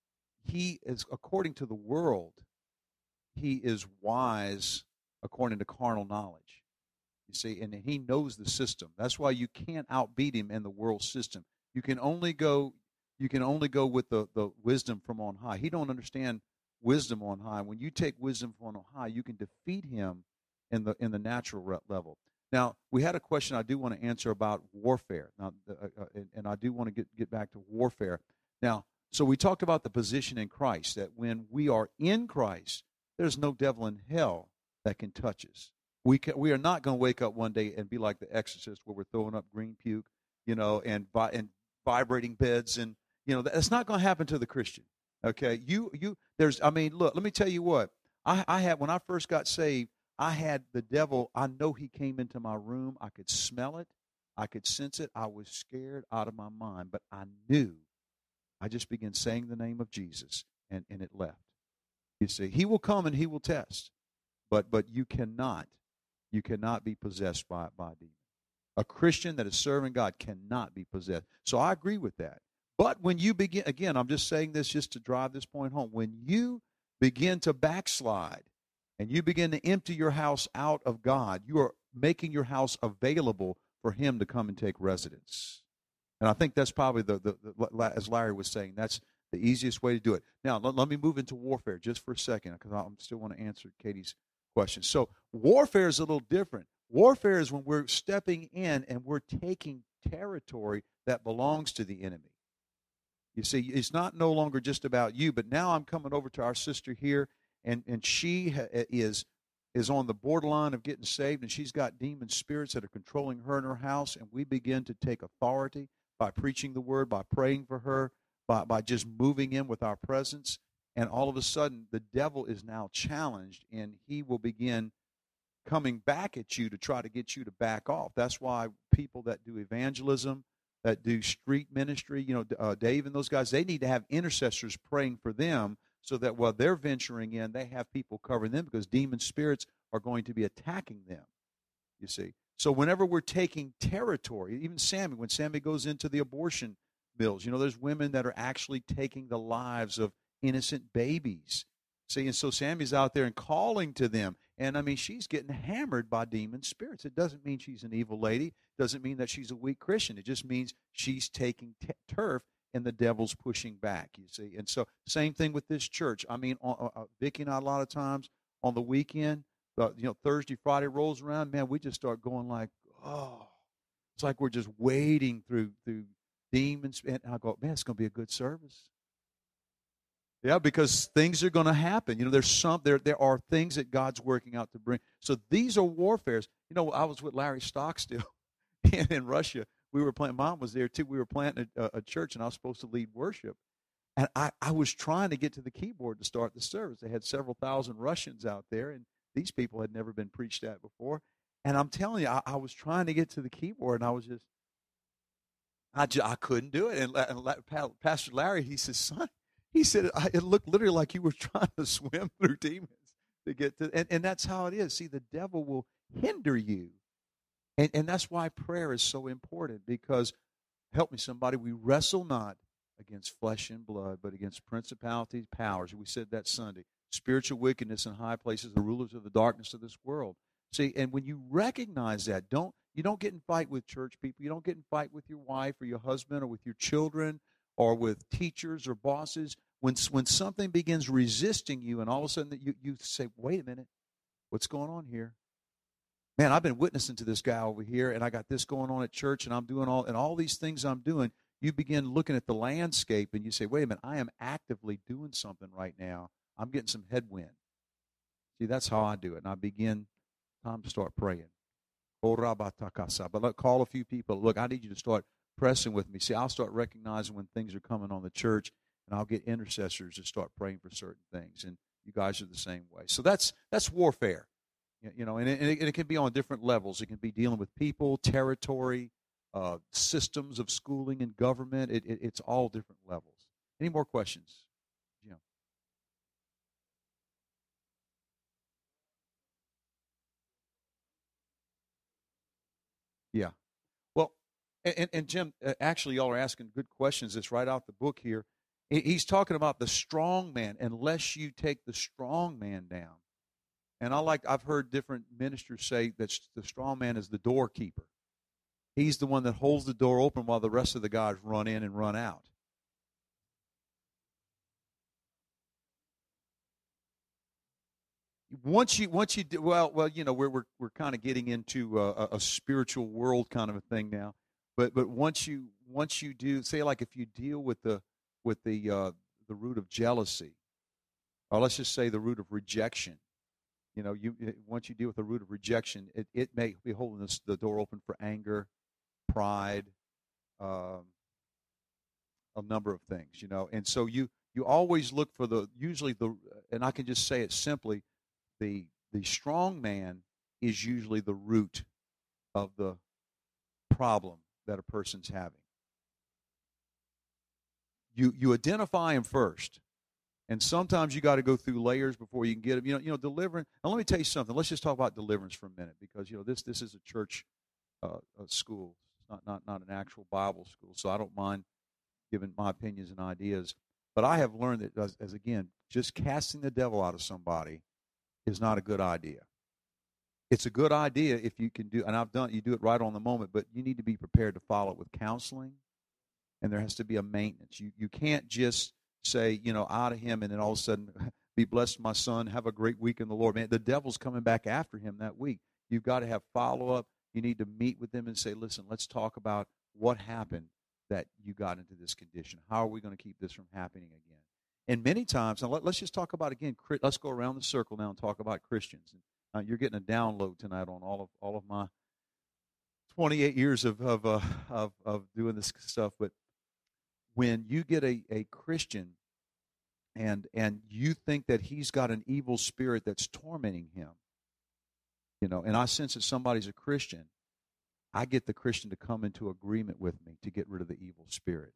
he is, according to the world, he is wise according to carnal knowledge. You see, and he knows the system. That's why you can't outbeat him in the world system. You can only go you can only go with the, the wisdom from on high. He don't understand wisdom on high. When you take wisdom from on high, you can defeat him in the in the natural level. Now, we had a question I do want to answer about warfare. Now, uh, uh, and, and I do want to get get back to warfare. Now, so we talked about the position in Christ, that when we are in Christ, there's no devil in hell that can touch us. We can, we are not going to wake up one day and be like the Exorcist, where we're throwing up green puke, you know, and and vibrating beds, and you know that's not going to happen to the Christian. Okay, you you there's I mean, look, let me tell you what I I had when I first got saved. I had the devil. I know he came into my room. I could smell it. I could sense it. I was scared out of my mind, but I knew. I just began saying the name of Jesus, and and it left. You see, he will come and he will test, but but you cannot. You cannot be possessed by, by a demon. A Christian that is serving God cannot be possessed. So I agree with that. But when you begin, again, I'm just saying this just to drive this point home. When you begin to backslide and you begin to empty your house out of God, you are making your house available for him to come and take residence. And I think that's probably the, the, the as Larry was saying, that's The easiest way to do it. Now, let, let me move into warfare just for a second because I still want to answer Katie's question. So warfare is a little different. Warfare is when we're stepping in and we're taking territory that belongs to the enemy. You see, it's not no longer just about you, but now I'm coming over to our sister here, and, and she is is on the borderline of getting saved, and she's got demon spirits that are controlling her in her house, and we begin to take authority by preaching the word, by praying for her, by, by just moving in with our presence, and all of a sudden the devil is now challenged, and he will begin coming back at you to try to get you to back off. That's why people that do evangelism, that do street ministry, you know, uh, Dave and those guys, they need to have intercessors praying for them so that while they're venturing in, they have people covering them because demon spirits are going to be attacking them, you see. So whenever we're taking territory, even Sammy, when Sammy goes into the abortion mills, you know, there's women that are actually taking the lives of innocent babies. See, and so Sammy's out there and calling to them. And, I mean, she's getting hammered by demon spirits. It doesn't mean she's an evil lady. It doesn't mean that she's a weak Christian. It just means she's taking t- turf and the devil's pushing back, you see. And so same thing with this church. I mean, uh, uh, Vicki and I, a lot of times on the weekend, uh, you know, Thursday, Friday rolls around, man, we just start going like, oh, it's like we're just wading through, through demons. And I go, man, it's going to be a good service. Yeah, because things are going to happen. You know, there's some there there are things that God's working out to bring. So these are warfares. You know, I was with Larry Stockstill in, in Russia. We were planting. Mom was there too. We were planting a, a church, and I was supposed to lead worship. And I, I was trying to get to the keyboard to start the service. They had several thousand Russians out there, and these people had never been preached at before. And I'm telling you, I, I was trying to get to the keyboard, and I was just, I just, I couldn't do it. And, and Pastor Larry, he says, son. He said, it looked literally like you were trying to swim through demons to get to, and, and that's how it is. See, the devil will hinder you. And, and that's why prayer is so important because, help me somebody, we wrestle not against flesh and blood, but against principalities, powers. We said that Sunday. Spiritual wickedness in high places, the rulers of the darkness of this world. See, and when you recognize that, don't you don't get in fight with church people. You don't get in fight with your wife or your husband or with your children or with teachers or bosses. When when something begins resisting you and all of a sudden you, you say, wait a minute, what's going on here? Man, I've been witnessing to this guy over here, and I got this going on at church, and I'm doing all, and all these things I'm doing. You begin looking at the landscape, and you say, wait a minute, I am actively doing something right now. I'm getting some headwind. See, that's how I do it, and I begin, time to start praying. But look, call a few people. Look, I need you to start pressing with me. See, I'll start recognizing when things are coming on the church, and I'll get intercessors to start praying for certain things. And you guys are the same way. So that's that's warfare, you know, and it, and it, and it can be on different levels. It can be dealing with people, territory, uh, systems of schooling and government. It, it, it's all different levels. Any more questions? Jim? Yeah. Well, and, and Jim, uh, actually, y'all are asking good questions. It's right out the book here. He's talking about the strong man, unless you take the strong man down. And I like, I've heard different ministers say that the strong man is the doorkeeper. He's the one that holds the door open while the rest of the guys run in and run out. Once you, once you do, well, well, you know, we're we're we're kind of getting into a, a spiritual world kind of a thing now. But but once you once you do, say like if you deal with the with the uh, the root of jealousy, or let's just say the root of rejection. You know, you once you deal with the root of rejection, it, it may be holding this, the door open for anger, pride, um, a number of things. You know, and so you you always look for the usually the, and I can just say it simply, the the strong man is usually the root of the problem that a person's having. You you identify him first. And sometimes you got to go through layers before you can get them. You know, you know, delivering. Now, let me tell you something. Let's just talk about deliverance for a minute, because you know this this is a church uh, a school, it's not not not an actual Bible school. So I don't mind giving my opinions and ideas. But I have learned that as, as again, just casting the devil out of somebody is not a good idea. It's a good idea if you can do, and I've done. You do it right on the moment, but you need to be prepared to follow it with counseling, and there has to be a maintenance. You you can't just say, you know, out of him, and then all of a sudden, be blessed, my son, have a great week in the Lord. Man, the devil's coming back after him that week. You've got to have follow-up. You need to meet with them and say, listen, let's talk about what happened that you got into this condition. How are we going to keep this from happening again? And many times, now let, let's just talk about, again, let's go around the circle now and talk about Christians. Uh, you're getting a download tonight on all of all of my twenty-eight years of of, uh, of of doing this stuff. But when you get a, a Christian and and you think that he's got an evil spirit that's tormenting him, you know, and I sense that somebody's a Christian, I get the Christian to come into agreement with me to get rid of the evil spirit.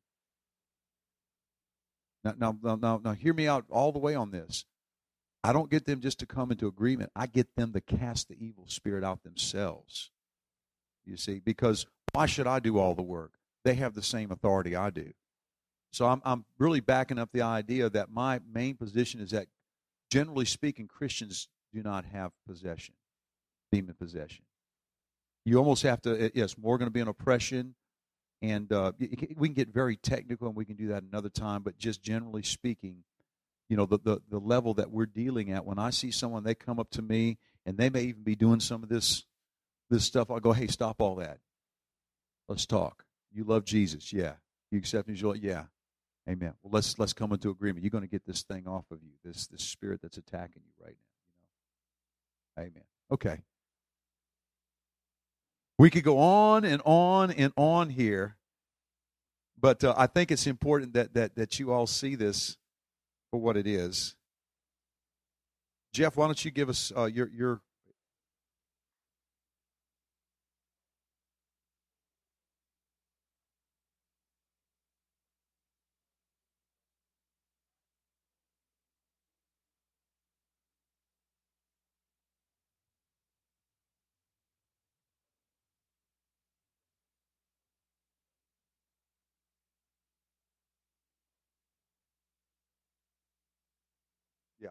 Now, now, now, now, hear me out all the way on this. I don't get them just to come into agreement. I get them to cast the evil spirit out themselves. You see, because why should I do all the work? They have the same authority I do. So I'm, I'm really backing up the idea that my main position is that, generally speaking, Christians do not have possession, demon possession. You almost have to, yes, more going to be an oppression. And uh, we can get very technical, and we can do that another time. But just generally speaking, you know, the, the, the level that we're dealing at, when I see someone, they come up to me, and they may even be doing some of this this stuff, I'll go, hey, stop all that. Let's talk. You love Jesus, yeah. You accept His joy, yeah. Amen. Well, let's let's come into agreement. You're going to get this thing off of you, this this spirit that's attacking you right now. You know. Amen. Okay. We could go on and on and on here, but uh, I think it's important that that that you all see this for what it is. Jeff, why don't you give us uh, your your. Yeah.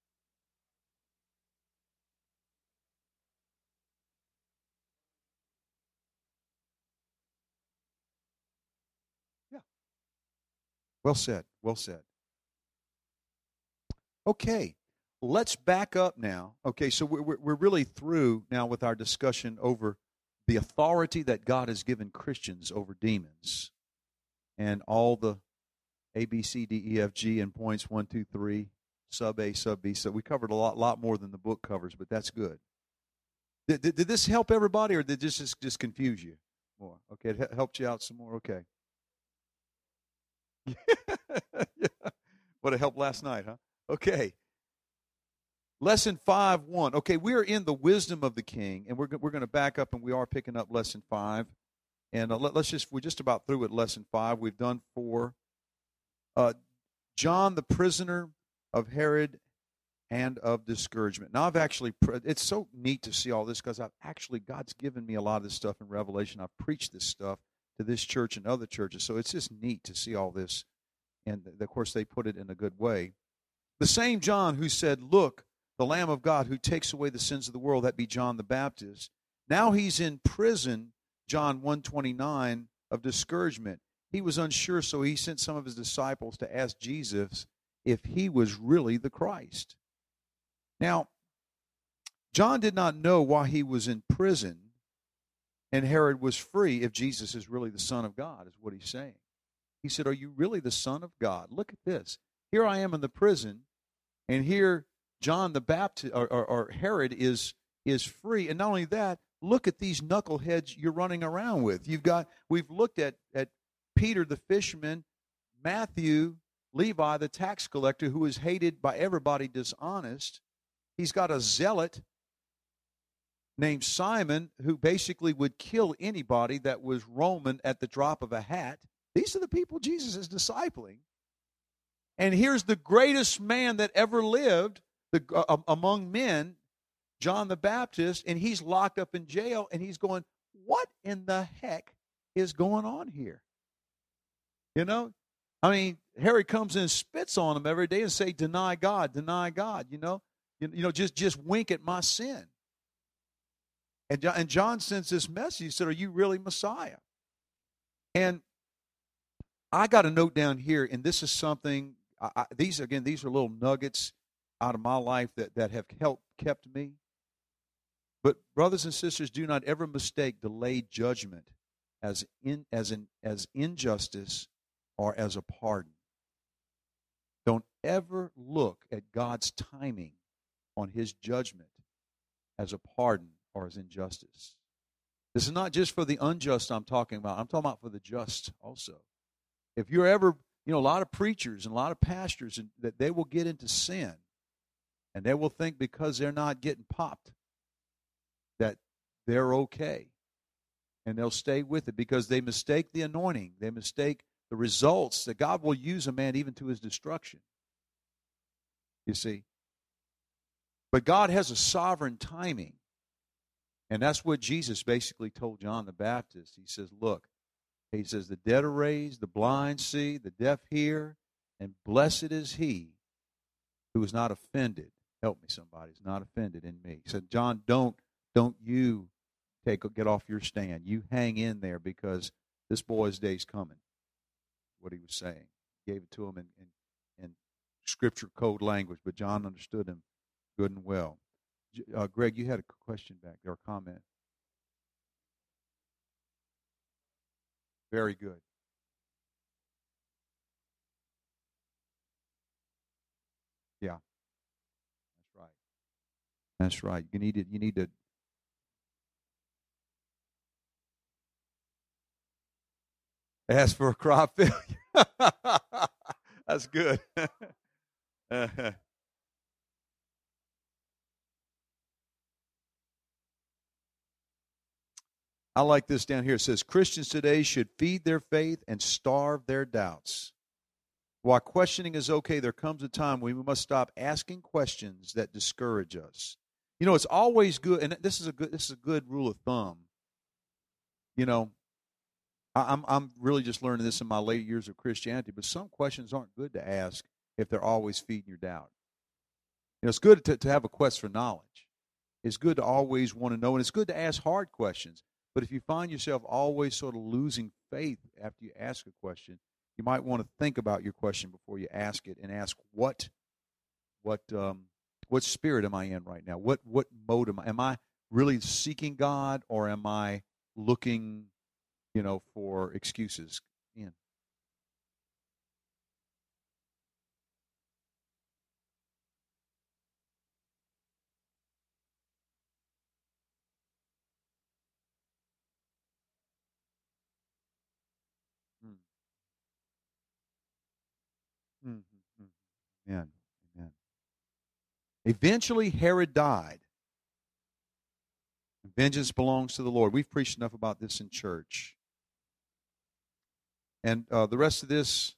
Yeah. Well said. Well said. Okay, let's back up now. Okay, so we're, we're really through now with our discussion over the authority that God has given Christians over demons and all the A, B, C, D, E, F, G and points one, two, three, sub A, sub B. So we covered a lot, lot more than the book covers, but that's good. Did, did, did this help everybody, or did this just, just confuse you more? Okay, it helped you out some more? Okay. Yeah. What it helped last night, huh? Okay. Lesson five one. Okay, we are in the wisdom of the king, and we're we're going to back up, and we are picking up lesson five. And uh, let, us just we're just about through with lesson five. We've done four. Uh, John, the prisoner of Herod and of discouragement. Now, I've actually it's so neat to see all this, because I've actually God's given me a lot of this stuff in Revelation. I've preached this stuff to this church and other churches, so it's just neat to see all this. And of course, they put it in a good way. The same John who said, "Look, the Lamb of God who takes away the sins of the world," that be John the Baptist. Now he's in prison, John one twenty-nine, of discouragement. He was unsure, so he sent some of his disciples to ask Jesus if he was really the Christ. Now, John did not know why he was in prison and Herod was free if Jesus is really the Son of God, is what he's saying. He said, "Are you really the Son of God? Look at this. Here I am in the prison, and here John the Baptist, or, or, or Herod, is is free. And not only that, look at these knuckleheads you're running around with. You've got, we've looked at, at Peter the fisherman, Matthew, Levi the tax collector, who is hated by everybody, dishonest. He's got a zealot named Simon, who basically would kill anybody that was Roman at the drop of a hat. These are the people Jesus is discipling. And here's the greatest man that ever lived the, uh, among men, John the Baptist, and he's locked up in jail, and he's going, what in the heck is going on here? You know? I mean, Harry comes in and spits on him every day and say, deny God, deny God, you know? You, you know, just, just wink at my sin. And, and John sends this message. He said, are you really Messiah? And I got a note down here, and this is something I, I, these again, these are little nuggets out of my life that, that have helped kept me. But brothers and sisters, do not ever mistake delayed judgment as in as in as injustice or as a pardon. Don't ever look at God's timing on his judgment as a pardon or as injustice. This is not just for the unjust I'm talking about. I'm talking about for the just also. If you're ever, you know, a lot of preachers and a lot of pastors, and that they will get into sin, and they will think because they're not getting popped that they're okay. And they'll stay with it because they mistake the anointing. They mistake the results that God will use a man even to his destruction. You see? But God has a sovereign timing. And that's what Jesus basically told John the Baptist. He says, look, he says, the dead are raised, the blind see, the deaf hear, and blessed is he who is not offended. Help me, somebody, is not offended in me. He said, John, don't, don't you take get off your stand. You hang in there because this boy's day's coming. What he was saying. He gave it to him in, in, in scripture code language, but John understood him good and well. Uh, Greg, you had a question back there, a comment. Very good. Yeah, that's right. That's right. You need to. You need to. Ask for a crop failure. That's good. I like this down here. It says, Christians today should feed their faith and starve their doubts. While questioning is okay, there comes a time when we must stop asking questions that discourage us. You know, it's always good, and this is a good this is a good rule of thumb. You know, I, I'm I'm really just learning this in my late years of Christianity, but some questions aren't good to ask if they're always feeding your doubt. You know, it's good to, to have a quest for knowledge. It's good to always want to know, and it's good to ask hard questions. But if you find yourself always sort of losing faith after you ask a question, you might want to think about your question before you ask it, and ask what, what, um, what spirit am I in right now? What, what mode am I? Am I really seeking God, or am I looking, you know, for excuses? In mm-hmm. Amen. Amen. Eventually, Herod died. Vengeance belongs to the Lord. We've preached enough about this in church. And uh, the rest of this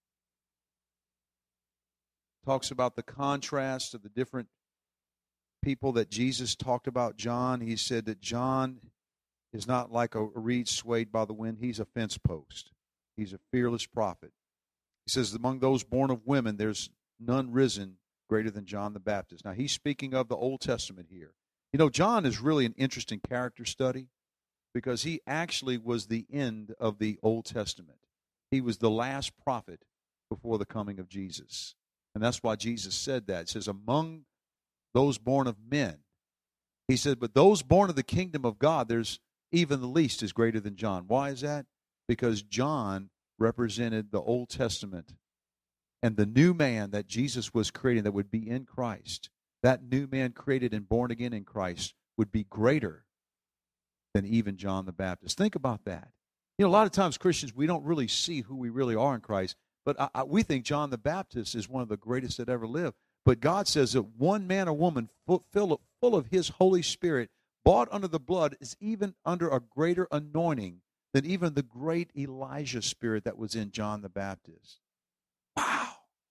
talks about the contrast of the different people that Jesus talked about. John, he said that John is not like a reed swayed by the wind. He's a fence post. He's a fearless prophet. He says, among those born of women, there's none risen greater than John the Baptist. Now, he's speaking of the Old Testament here. You know, John is really an interesting character study because he actually was the end of the Old Testament. He was the last prophet before the coming of Jesus. And that's why Jesus said that. It says, among those born of men. He said, but those born of the kingdom of God, there's even the least is greater than John. Why is that? Because John represented the Old Testament and the new man that Jesus was creating that would be in Christ. That new man created and born again in Christ would be greater than even John the Baptist. Think about that. You know, a lot of times Christians, we don't really see who we really are in Christ, but I, I, we think John the Baptist is one of the greatest that ever lived. But God says that one man or woman full, full, of, full of his Holy Spirit, bought under the blood, is even under a greater anointing than even the great Elijah spirit that was in John the Baptist. Wow.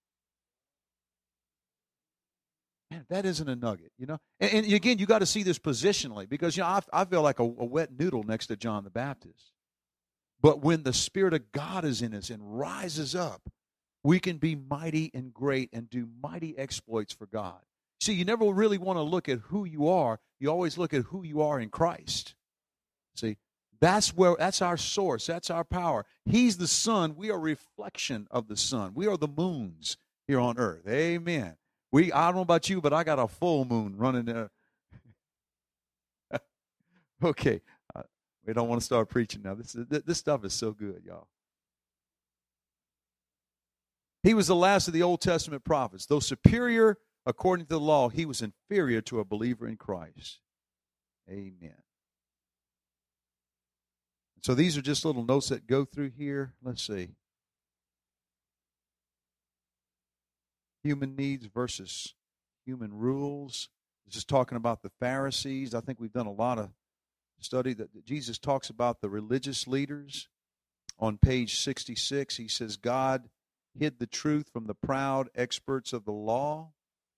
Man, that isn't a nugget, you know. And, and again, you got to see this positionally because, you know, I, I feel like a, a wet noodle next to John the Baptist. But when the Spirit of God is in us and rises up, we can be mighty and great and do mighty exploits for God. See, you never really want to look at who you are. You always look at who you are in Christ. See, that's where that's our source. That's our power. He's the sun. We are a reflection of the sun. We are the moons. here on earth. Amen. We, I don't know about you, but I got a full moon running there. Okay. Uh, we don't want to start preaching now. This, is, this stuff is so good, y'all. He was the last of the Old Testament prophets. Though superior according to the law, he was inferior to a believer in Christ. Amen. So these are just little notes that go through here. Let's see. Human needs versus human rules. This is talking about the Pharisees. I think we've done a lot of study that Jesus talks about the religious leaders. On page sixty-six, he says, God hid the truth from the proud experts of the law.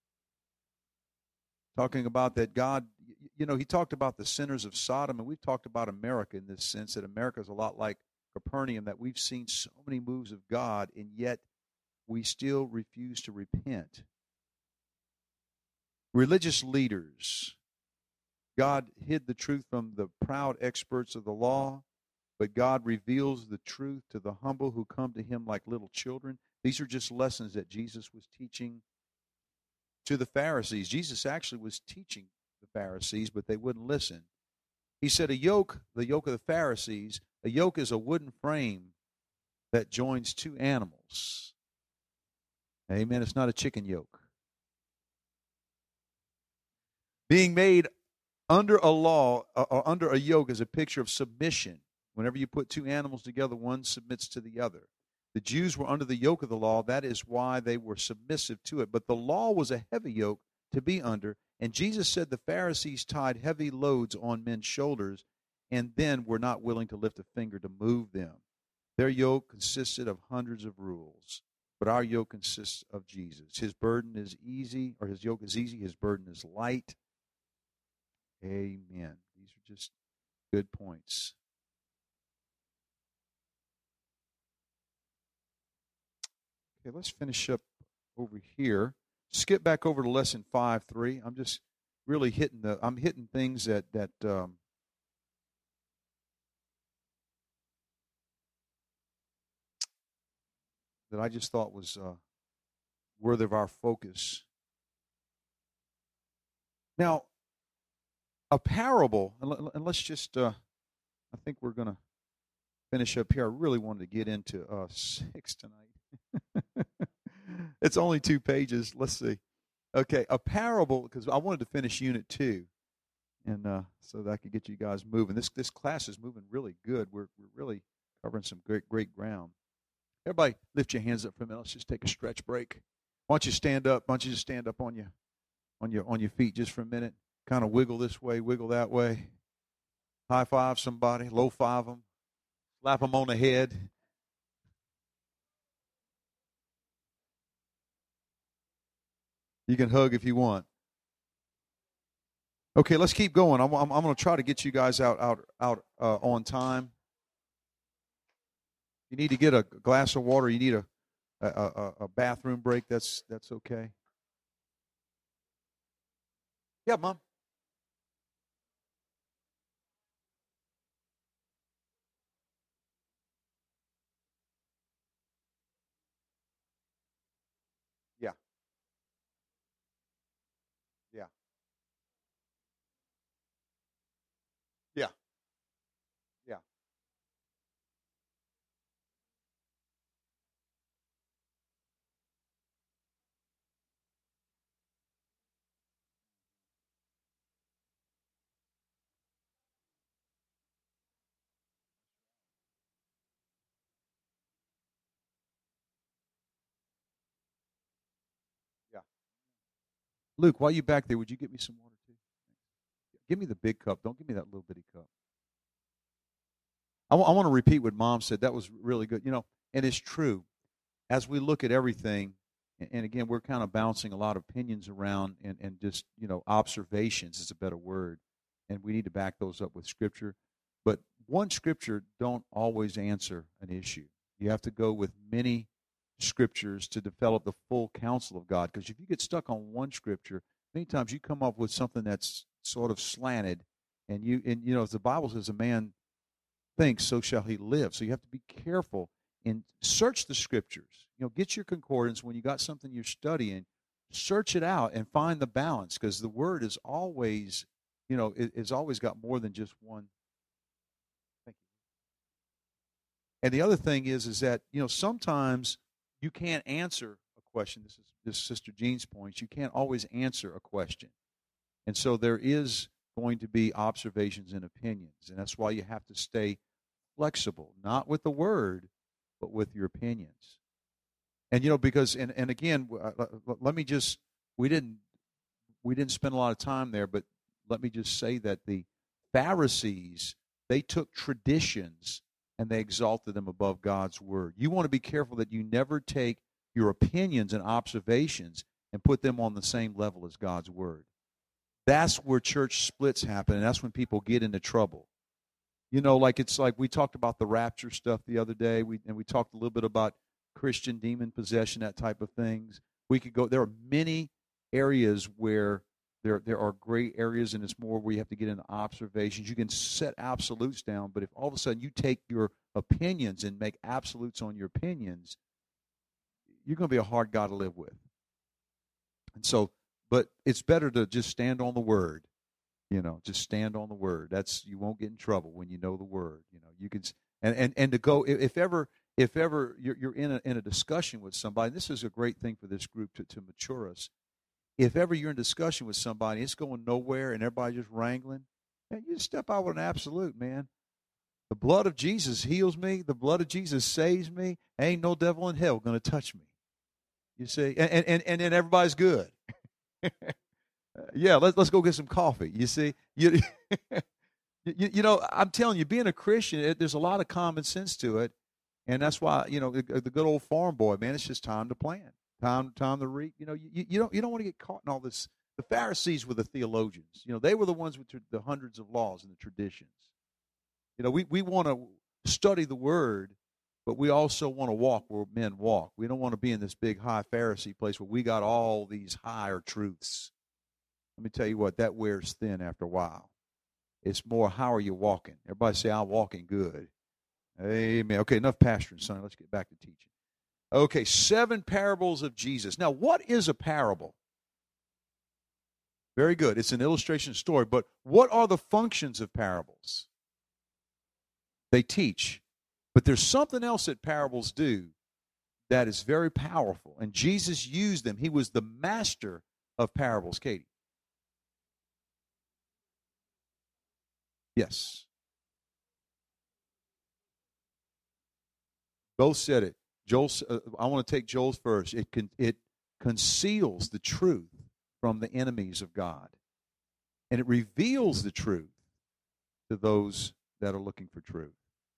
Talking about that God, you know, he talked about the sinners of Sodom, and we've talked about America in this sense, that America is a lot like Capernaum, that we've seen so many moves of God, and yet we still refuse to repent. Religious leaders. God hid the truth from the proud experts of the law, but God reveals the truth to the humble who come to him like little children. These are just lessons that Jesus was teaching to the Pharisees. Jesus actually was teaching the Pharisees, but they wouldn't listen. He said a yoke, the yoke of the Pharisees, a yoke is a wooden frame that joins two animals. Amen. It's not a chicken yoke. Being made under a law, or under a yoke, is a picture of submission. Whenever you put two animals together, one submits to the other. The Jews were under the yoke of the law. That is why they were submissive to it. But the law was a heavy yoke to be under. And Jesus said the Pharisees tied heavy loads on men's shoulders and then were not willing to lift a finger to move them. Their yoke consisted of hundreds of rules. But our yoke consists of Jesus. His burden is easy, or his yoke is easy. His burden is light. Amen. These are just good points. Okay, let's finish up over here. Skip back over to lesson five three. I'm just really hitting the. I'm hitting things that that. Um, that I just thought was uh, worthy of our focus. Now, a parable, and let's just. Uh, I think we're going to finish up here. I really wanted to get into uh, six tonight. It's only two pages. Let's see. Okay, a parable, because I wanted to finish unit two, and uh, so that I could get you guys moving. This this class is moving really good. We're we're really covering some great great ground. Everybody, lift your hands up for a minute. Let's just take a stretch break. Why don't you stand up? Why don't you just stand up on your on your on your feet just for a minute? Kind of wiggle this way, wiggle that way. High five somebody, low five them, slap them on the head. You can hug if you want. Okay, let's keep going. I'm, I'm, I'm going to try to get you guys out out out uh, on time. You need to get a glass of water. You need a a, a, a bathroom break. That's that's okay. Yeah, Mom. Yeah. Yeah. Yeah. Yeah. Yeah. Luke, while you back there, would you get me some water too? Give me the big cup. Don't give me that little bitty cup. I, w- I want to repeat what Mom said. That was really good. You know, and it's true. As we look at everything, and, and again, we're kind of bouncing a lot of opinions around, and, and just, you know, observations is a better word. And we need to back those up with Scripture. But one Scripture don't always answer an issue. You have to go with many Scriptures to develop the full counsel of God. Because if you get stuck on one Scripture, many times you come up with something that's sort of slanted. And, you, and you know, as the Bible says, a man thinks, so shall he live. So you have to be careful. and search the scriptures. You know, get your concordance when you got something you're studying. Search it out and find the balance, because the word is always, you know, it, it's always got more than just one. Thank you. And the other thing is, is that, you know, sometimes you can't answer a question. This is this Sister Jean's point. You can't always answer a question. And so there is going to be observations and opinions. And that's why you have to stay flexible, not with the word, but with your opinions. And, you know, because, and, and again, uh, let me just, we didn't, we didn't spend a lot of time there, but let me just say that the Pharisees, they took traditions and they exalted them above God's word. You want to be careful that you never take your opinions and observations and put them on the same level as God's word. That's where church splits happen, and that's when people get into trouble. You know, like it's like we talked about the rapture stuff the other day, we, and we talked a little bit about Christian demon possession, that type of things. We could go, there are many areas where there there are gray areas, and it's more where you have to get into observations. You can set absolutes down, but if all of a sudden you take your opinions and make absolutes on your opinions, you're going to be a hard guy to live with. And so, but it's better to just stand on the word. You know, just stand on the word. That's, you won't get in trouble when you know the word. You know, you can, and and, and to go, if ever if ever you're, you're in a in a discussion with somebody, this is a great thing for this group to, to mature us. If ever you're in discussion with somebody, it's going nowhere, and everybody just wrangling, man, you just step out with an absolute, man. The blood of Jesus heals me. The blood of Jesus saves me. Ain't no devil in hell going to touch me. You see, and and and then everybody's good. Yeah, let's let's go get some coffee. You see, you, you you know, I'm telling you, being a Christian, it, there's a lot of common sense to it, and that's why, you know, the, the good old farm boy, man, it's just time to plant, time time to reap. You know, you, you don't you don't want to get caught in all this. The Pharisees were the theologians. You know, they were the ones with the hundreds of laws and the traditions. You know, we we want to study the Word, but we also want to walk where men walk. We don't want to be in this big high Pharisee place where we got all these higher truths. Let me tell you what, that wears thin after a while. It's more, how are you walking? Everybody say, I'm walking good. Amen. Okay, enough pastoring, son. Let's get back to teaching. Okay, seven parables of Jesus. Now, what is a parable? Very good. It's an illustration story, but what are the functions of parables? They teach. But there's something else that parables do that is very powerful, and Jesus used them. He was the master of parables. Katie. Yes. Both said it. Joel, uh, I want to take Joel's first. It can, it conceals the truth from the enemies of God, and it reveals the truth to those that are looking for truth.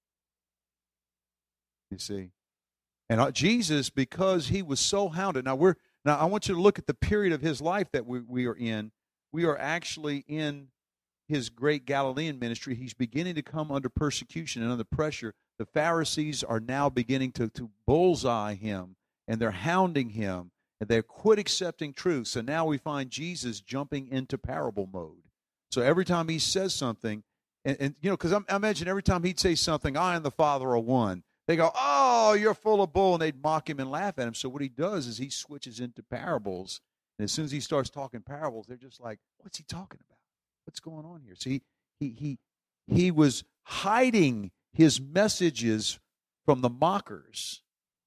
You see, and uh, Jesus, because he was so hounded. Now we're now I want you to look at the period of his life that we, we are in. We are actually in his great Galilean ministry. He's beginning to come under persecution and under pressure. The Pharisees are now beginning to, to bullseye him, and they're hounding him, and they're quit accepting truth. So now we find Jesus jumping into parable mode. So every time he says something, and, and you know, because I, I imagine every time he'd say something, I and the Father are one, they go, oh, you're full of bull, and they'd mock him and laugh at him. So what he does is he switches into parables, and as soon as he starts talking parables, they're just like, what's he talking about? What's going on here? So he, he, he, he was hiding his messages from the mockers.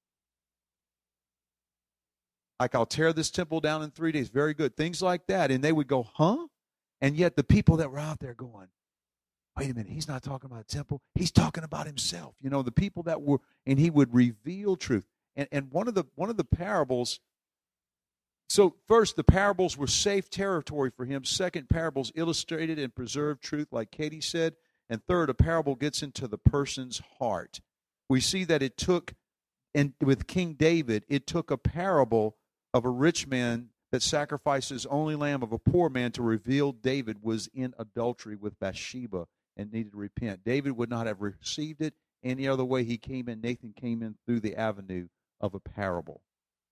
Like, I'll tear this temple down in three days. Very good. Things like that. And they would go, huh? And yet the people that were out there going, wait a minute, he's not talking about a temple. He's talking about himself. You know, the people that were, and he would reveal truth. And, and one of the one of the parables, so first, the parables were safe territory for him. Second, parables illustrated and preserved truth, like Katie said. And third, a parable gets into the person's heart. We see that it took, and with King David, it took a parable of a rich man that sacrificed his only lamb of a poor man to reveal David was in adultery with Bathsheba and needed to repent. David would not have received it any other way. He came in, Nathan came in through the avenue of a parable.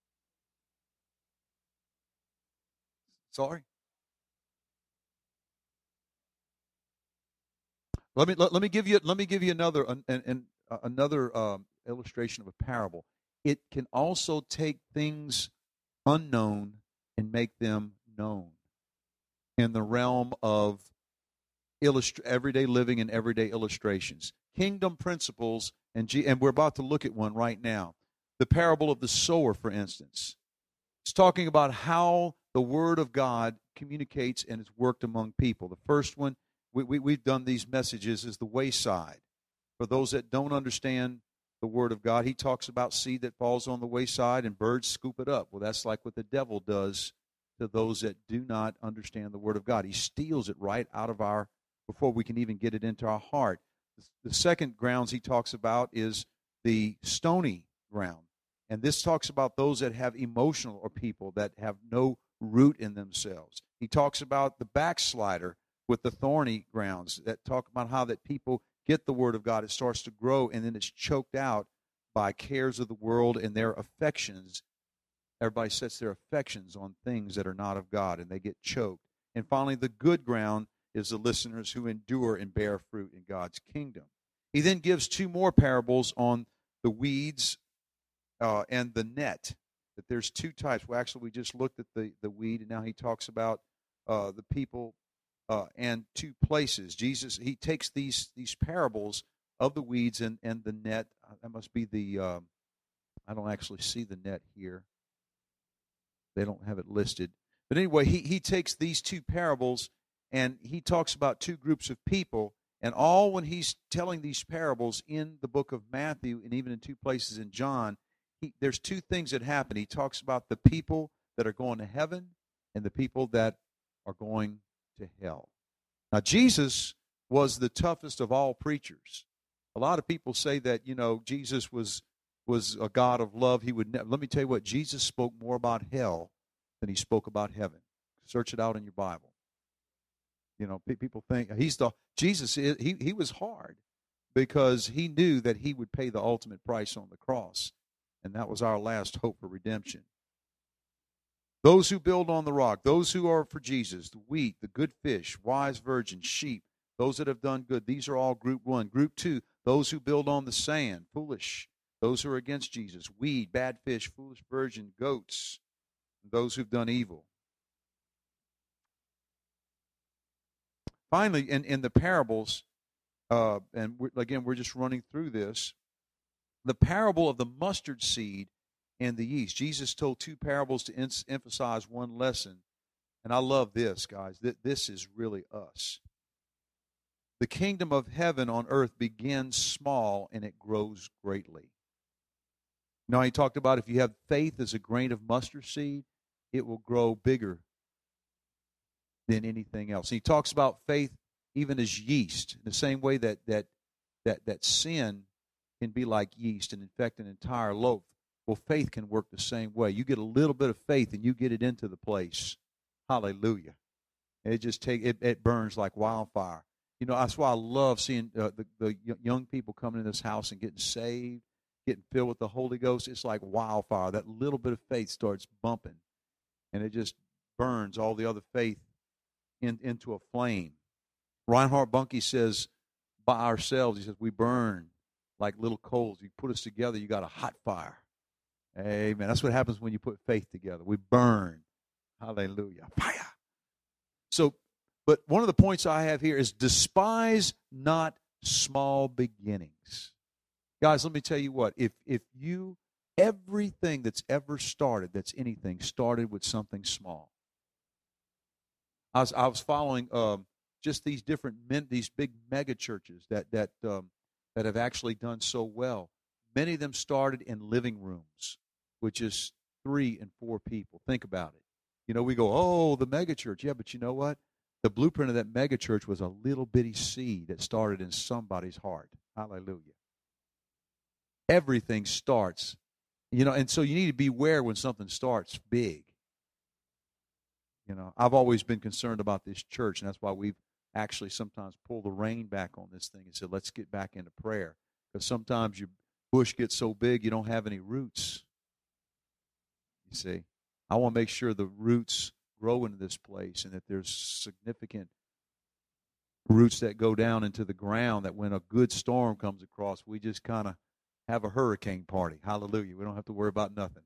Sorry? Let me let, let me give you let me give you another and, and uh, another um, illustration of a parable. It can also take things unknown and make them known in the realm of illustr- everyday living and everyday illustrations. Kingdom principles, and, G- and we're about to look at one right now. The parable of the sower, for instance. It's talking about how the Word of God communicates and is worked among people. The first one, we, we, we've done these messages, is the wayside. For those that don't understand the Word of God, he talks about seed that falls on the wayside and birds scoop it up. Well, that's like what the devil does to those that do not understand the Word of God. He steals it right out of our, before we can even get it into our heart. The second grounds he talks about is the stony ground. And this talks about those that have emotional or people that have no root in themselves. He talks about the backslider with the thorny grounds that talk about how that people get the Word of God, it starts to grow, and then it's choked out by cares of the world and their affections. Everybody sets their affections on things that are not of God, and they get choked. And finally, the good ground is the listeners who endure and bear fruit in God's kingdom. He then gives two more parables on the weeds uh, and the net, that there's two types. Well, actually, we just looked at the, the weed, and now he talks about uh, the people uh, and two places. Jesus, he takes these these parables of the weeds and, and the net. That must be the, um, I don't actually see the net here. They don't have it listed. But anyway, he, he takes these two parables, and he talks about two groups of people. And all when he's telling these parables in the book of Matthew and even in two places in John, he, there's two things that happen. He talks about the people that are going to heaven and the people that are going to hell. Now, Jesus was the toughest of all preachers. A lot of people say that, you know, Jesus was was a God of love. He would never, let me tell you what, Jesus spoke more about hell than he spoke about heaven. Search it out in your Bible. You know, people think he's the Jesus. He he was hard because he knew that he would pay the ultimate price on the cross, and that was our last hope for redemption. Those who build on the rock, those who are for Jesus, the wheat, the good fish, wise virgins, sheep, those that have done good, these are all group one. Group two, those who build on the sand, foolish, those who are against Jesus, weed, bad fish, foolish virgin, goats, those who've done evil. Finally, in, in the parables, uh, and we're, again, we're just running through this, the parable of the mustard seed and the yeast. Jesus told two parables to em- emphasize one lesson. And I love this, guys. This is really us. The kingdom of heaven on earth begins small and it grows greatly. Now, he talked about if you have faith as a grain of mustard seed, it will grow bigger than anything else. He talks about faith even as yeast, in the same way that that that that sin can be like yeast and infect an entire loaf. Well, faith can work the same way. You get a little bit of faith and you get it into the place. Hallelujah. And it just take it, it burns like wildfire. You know, that's why I love seeing uh, the, the young people coming in this house and getting saved, getting filled with the Holy Ghost. It's like wildfire. That little bit of faith starts bumping, and it just burns all the other faith in, into a flame. Reinhard Bunke says, by ourselves, he says, we burn like little coals. You put us together, you got a hot fire. Amen. That's what happens when you put faith together. We burn. Hallelujah. Fire. So, but one of the points I have here is despise not small beginnings. Guys, let me tell you what. If if you, everything that's ever started, that's anything, started with something small. I was I was following um, just these different men, these big mega churches that that um, that have actually done so well. Many of them started in living rooms, which is three and four people. Think about it. You know, we go, oh, the mega church. Yeah, but you know what? The blueprint of that mega church was a little bitty seed that started in somebody's heart. Hallelujah. Everything starts, you know, and so you need to beware when something starts big. You know, I've always been concerned about this church, and that's why we've actually sometimes pulled the rein back on this thing and said, let's get back into prayer. Because sometimes your bush gets so big you don't have any roots. You see, I want to make sure the roots grow into this place and that there's significant roots that go down into the ground, that when a good storm comes across, we just kind of have a hurricane party. Hallelujah. We don't have to worry about nothing.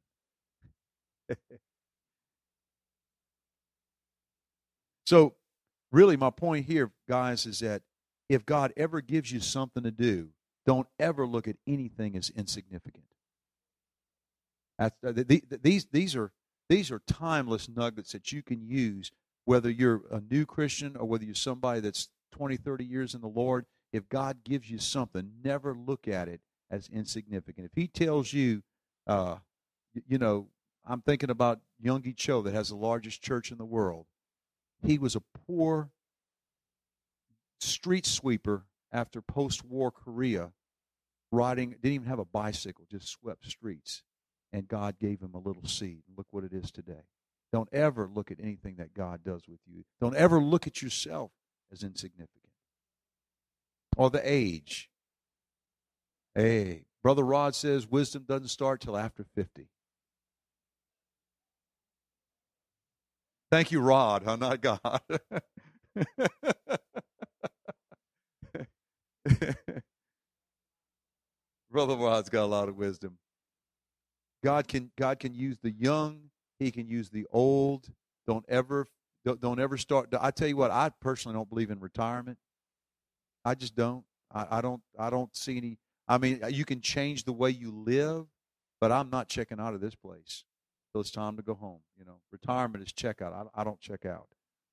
So, really, my point here, guys, is that if God ever gives you something to do, don't ever look at anything as insignificant. That's, uh, the, the, these, these, are, these are timeless nuggets that you can use, whether you're a new Christian or whether you're somebody that's twenty, thirty years in the Lord. If God gives you something, never look at it as insignificant. If he tells you, uh, you know, I'm thinking about Yonggi Cho that has the largest church in the world. He was a poor street sweeper after post-war Korea, riding, didn't even have a bicycle, just swept streets. And God gave him a little seed. Look what it is today. Don't ever look at anything that God does with you. Don't ever look at yourself as insignificant. Or the age. Hey, Brother Rod says wisdom doesn't start till after fifty. Thank you, Rod, huh? Not God. Brother Rod's got a lot of wisdom. God can God can use the young. He can use the old. Don't ever don't, don't ever start. I tell you what, I personally don't believe in retirement. I just don't. I, I don't. I don't see any. I mean, you can change the way you live, but I'm not checking out of this place. So it's time to go home. You know, retirement is checkout. I, I don't check out.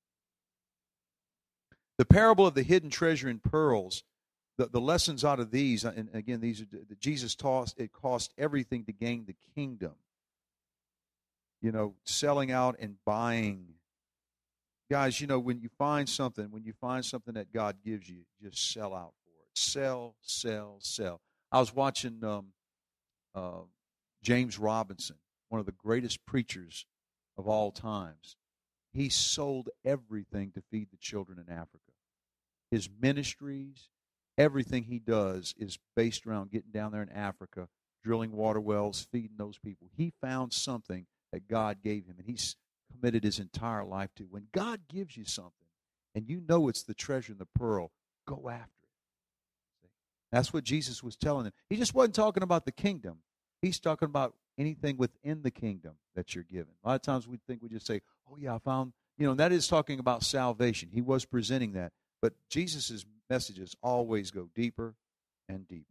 The parable of the hidden treasure in pearls. The, the lessons out of these, and again, these are that Jesus taught. It cost everything to gain the kingdom. You know, selling out and buying. Guys, you know, when you find something, when you find something that God gives you, just sell out for it. Sell, sell, sell. I was watching um, uh, James Robinson, one of the greatest preachers of all times. He sold everything to feed the children in Africa. His ministries, everything he does is based around getting down there in Africa, drilling water wells, feeding those people. He found something that God gave him, and he's committed his entire life to. When God gives you something, and you know it's the treasure and the pearl, go after it. That's what Jesus was telling them. He just wasn't talking about the kingdom. He's talking about anything within the kingdom that you're given. A lot of times we think we just say, oh, yeah, I found, you know, and that is talking about salvation. He was presenting that. But Jesus' messages always go deeper and deeper.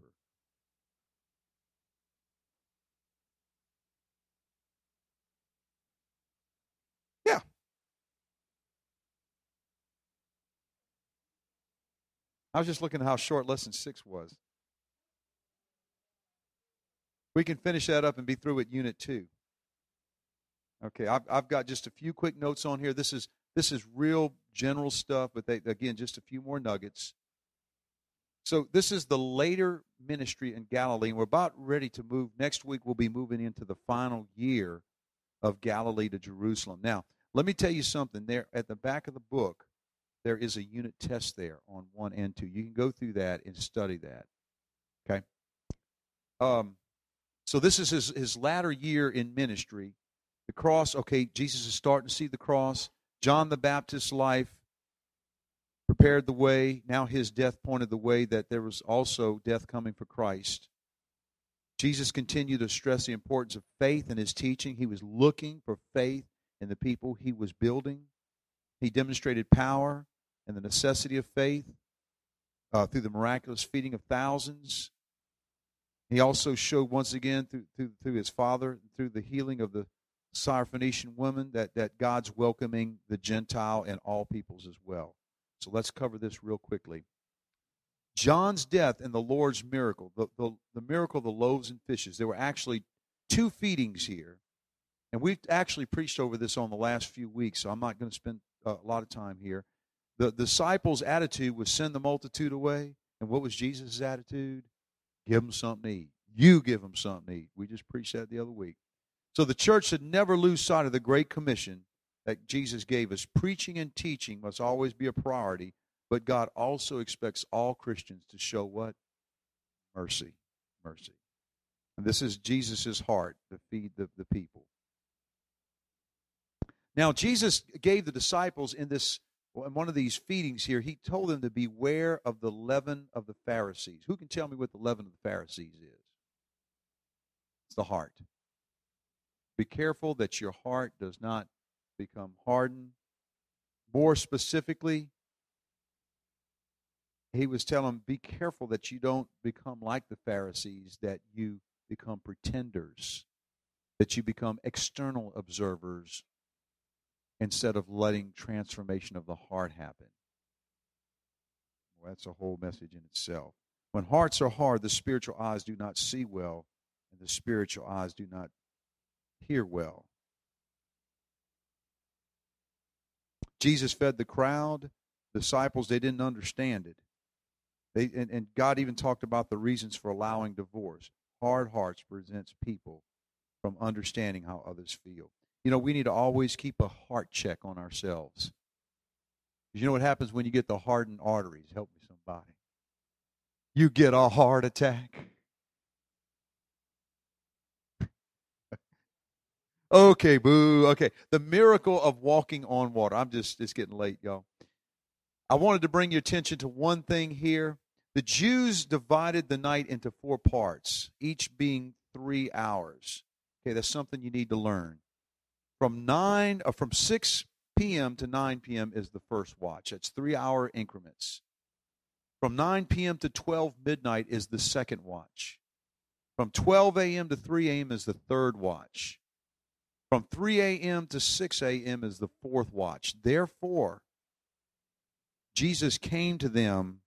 Yeah. I was just looking at how short lesson six was. We can finish that up and be through at unit two. Okay, I've, I've got just a few quick notes on here. This is this is real general stuff, but they, again, just a few more nuggets. So this is the later ministry in Galilee, and we're about ready to move. Next week, we'll be moving into the final year of Galilee to Jerusalem. Now, let me tell you something. There at the back of the book, there is a unit test there on one and two. You can go through that and study that. Okay. Um, so this is his, his latter year in ministry. The cross, okay, Jesus is starting to see the cross. John the Baptist's life prepared the way. Now his death pointed the way that there was also death coming for Christ. Jesus continued to stress the importance of faith in his teaching. He was looking for faith in the people he was building. He demonstrated power and the necessity of faith uh, through the miraculous feeding of thousands. He also showed once again through, through, through his Father, through the healing of the Syrophoenician woman, that, that God's welcoming the Gentile and all peoples as well. So let's cover this real quickly. John's death and the Lord's miracle, the, the, the miracle of the loaves and fishes. There were actually two feedings here. And we've actually preached over this on the last few weeks, so I'm not going to spend a lot of time here. The disciples' attitude was send the multitude away. And what was Jesus' attitude? Give them something to eat. You give them something to eat. We just preached that the other week. So the church should never lose sight of the Great Commission that Jesus gave us. Preaching and teaching must always be a priority, but God also expects all Christians to show what? Mercy. Mercy. And this is Jesus' heart, to feed the, the people. Now, Jesus gave the disciples in this, in one of these feedings here, he told them to beware of the leaven of the Pharisees. Who can tell me what the leaven of the Pharisees is? It's the heart. Be careful that your heart does not become hardened. More specifically, he was telling them, be careful that you don't become like the Pharisees, that you become pretenders, that you become external observers instead of letting transformation of the heart happen. Well, that's a whole message in itself. When hearts are hard, the spiritual eyes do not see well, and the spiritual eyes do not hear well. Jesus fed the crowd. Disciples, they didn't understand it. They, and, and God even talked about the reasons for allowing divorce. Hard hearts presents people from understanding how others feel. You know, we need to always keep a heart check on ourselves. You know what happens when you get the hardened arteries? Help me, somebody. You get a heart attack. Okay, boo. Okay. The miracle of walking on water. I'm just, it's getting late, y'all. I wanted to bring your attention to one thing here. The Jews divided the night into four parts, each being three hours. Okay, that's something you need to learn. From nine, or from six p.m. to nine p.m. is the first watch. That's three-hour increments. From nine p.m. to twelve midnight is the second watch. From twelve a.m. to three a.m. is the third watch. From three a.m. to six a.m. is the fourth watch. Therefore, Jesus came to them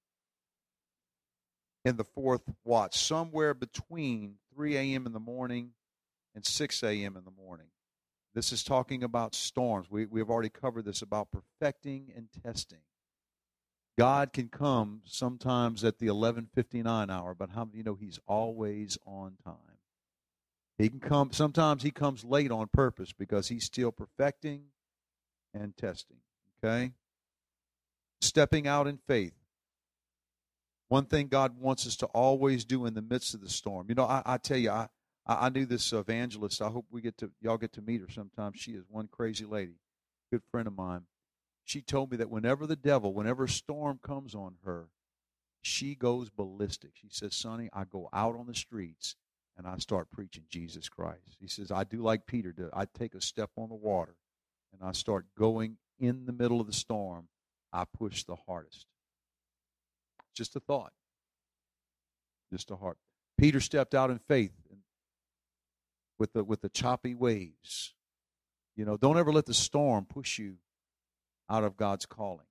in the fourth watch, somewhere between three a.m. in the morning and six a.m. in the morning. This is talking about storms. We, we have already covered this about perfecting and testing. God can come sometimes at the eleven fifty-nine hour, but how many of you know He's always on time? He can come, sometimes He comes late on purpose because He's still perfecting and testing. Okay? Stepping out in faith. One thing God wants us to always do in the midst of the storm. You know, I, I tell you, I, I knew this evangelist. I hope we get to y'all get to meet her sometime. She is one crazy lady, good friend of mine. She told me that whenever the devil, whenever a storm comes on her, she goes ballistic. She says, Sonny, I go out on the streets and I start preaching Jesus Christ. He says, I do like Peter did. I take a step on the water and I start going in the middle of the storm. I push the hardest. Just a thought. Just a heart. Peter stepped out in faith with the with the choppy waves. You know, don't ever let the storm push you out of God's calling.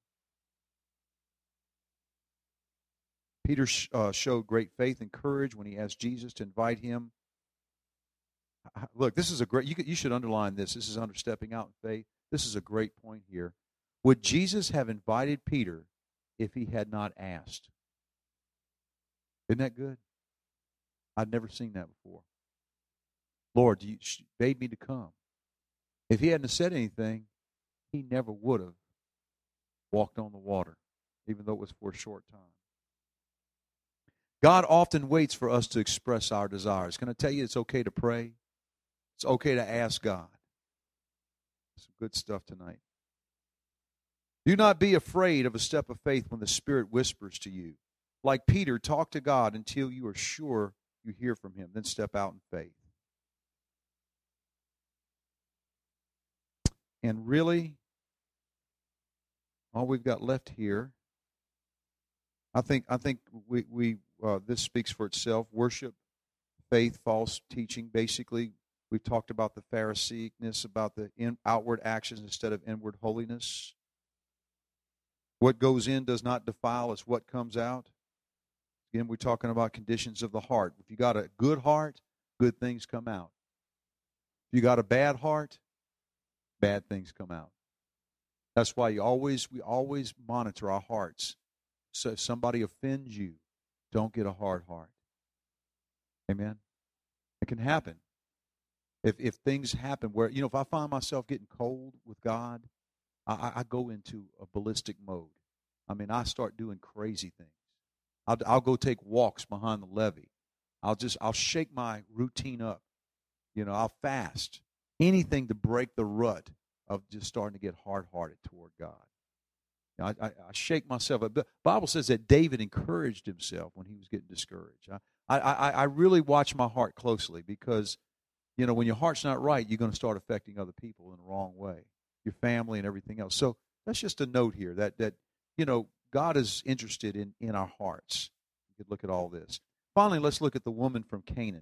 Peter uh, showed great faith and courage when he asked Jesus to invite him. Look, this is a great, you, you should underline this. This is under stepping out in faith. This is a great point here. Would Jesus have invited Peter if he had not asked? Isn't that good? I'd never seen that before. Lord, you bade me to come. If he hadn't said anything, he never would have walked on the water, even though it was for a short time. God often waits for us to express our desires. Can I tell you it's okay to pray? It's okay to ask God. Some good stuff tonight. Do not be afraid of a step of faith when the Spirit whispers to you. Like Peter, talk to God until you are sure you hear from Him. Then step out in faith. And really, all we've got left here, I think I think we, we uh, this speaks for itself. Worship, faith, false teaching. Basically, we've talked about the Pharisaic-ness, about the in, outward actions instead of inward holiness. What goes in does not defile, it's what comes out. Again, we're talking about conditions of the heart. If you got a good heart, good things come out. If you got a bad heart, bad things come out. That's why you always we always monitor our hearts. So if somebody offends you, don't get a hard heart. Amen. It can happen. If if things happen where, you know, if I find myself getting cold with God, I, I go into a ballistic mode. I mean, I start doing crazy things. I'll, I'll go take walks behind the levee. I'll just I'll shake my routine up. You know, I'll fast. Anything to break the rut of just starting to get hard-hearted toward God. I, I, I shake myself. The Bible says that David encouraged himself when he was getting discouraged. I, I, I really watch my heart closely because, you know, when your heart's not right, you're going to start affecting other people in the wrong way, your family and everything else. So that's just a note here that, that you know, God is interested in, in our hearts. You could look at all this. Finally, let's look at the woman from Canaan.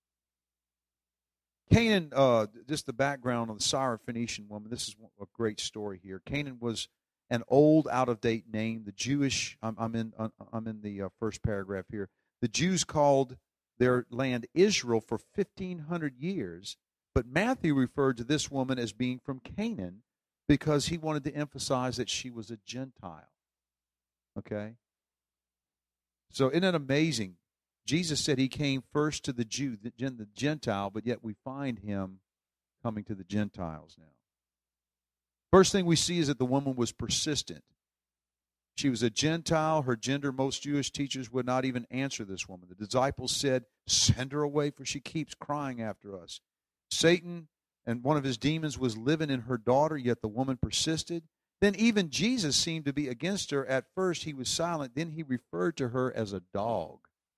Canaan, uh, just the background on the Syrophoenician woman. This is a great story here. Canaan was an old, out-of-date name. The Jewish, I'm, I'm in, I'm in the uh, first paragraph here. The Jews called their land Israel for fifteen hundred years, but Matthew referred to this woman as being from Canaan because he wanted to emphasize that she was a Gentile. Okay? So isn't that amazing? Jesus said he came first to the Jew, the Gentile, but yet we find him coming to the Gentiles now. First thing we see is that the woman was persistent. She was a Gentile. Her gender, most Jewish teachers would not even answer this woman. The disciples said, "Send her away, for she keeps crying after us." Satan and one of his demons was living in her daughter, yet the woman persisted. Then even Jesus seemed to be against her. At first he was silent. Then he referred to her as a dog.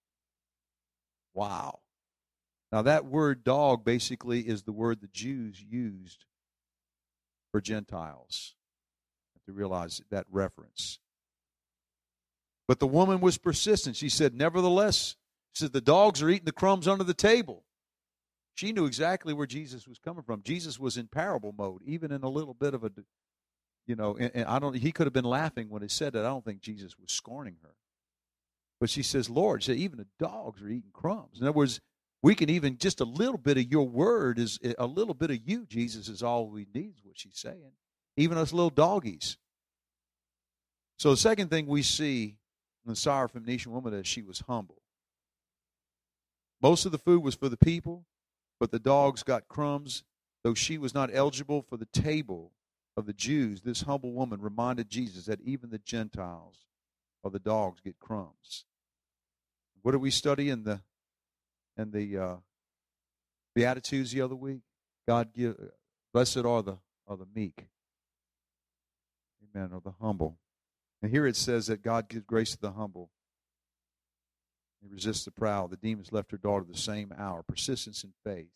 Wow. Now that word dog basically is the word the Jews used for Gentiles. You have to realize that reference. But the woman was persistent. She said, nevertheless, she said, the dogs are eating the crumbs under the table. She knew exactly where Jesus was coming from. Jesus was in parable mode, even in a little bit of a, you know, and, and I don't, he could have been laughing when he said that. I don't think Jesus was scorning her. But she says, Lord, she said, even the dogs are eating crumbs. In other words, we can even, just a little bit of your word is, a little bit of you, Jesus, is all we need, is what she's saying. Even us little doggies. So the second thing we see in the Syrophoenician woman is she was humble. Most of the food was for the people, but the dogs got crumbs. Though she was not eligible for the table of the Jews, this humble woman reminded Jesus that even the Gentiles or the dogs get crumbs. What did we study in the in the uh, Beatitudes the other week? God give, blessed are the are the meek, amen, or the humble. And here it says that God gives grace to the humble. He resists the proud. The demons left her daughter the same hour. Persistence in faith.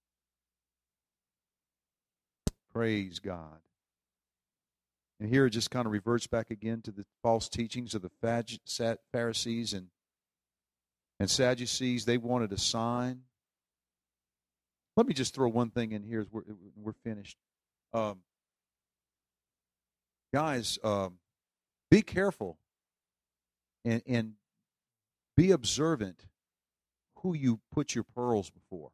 Praise God. And here it just kind of reverts back again to the false teachings of the Pharisees and, and Sadducees. They wanted a sign. Let me just throw one thing in here as we're, we're finished. Um, guys, um, be careful and, and be observant who you put your pearls before.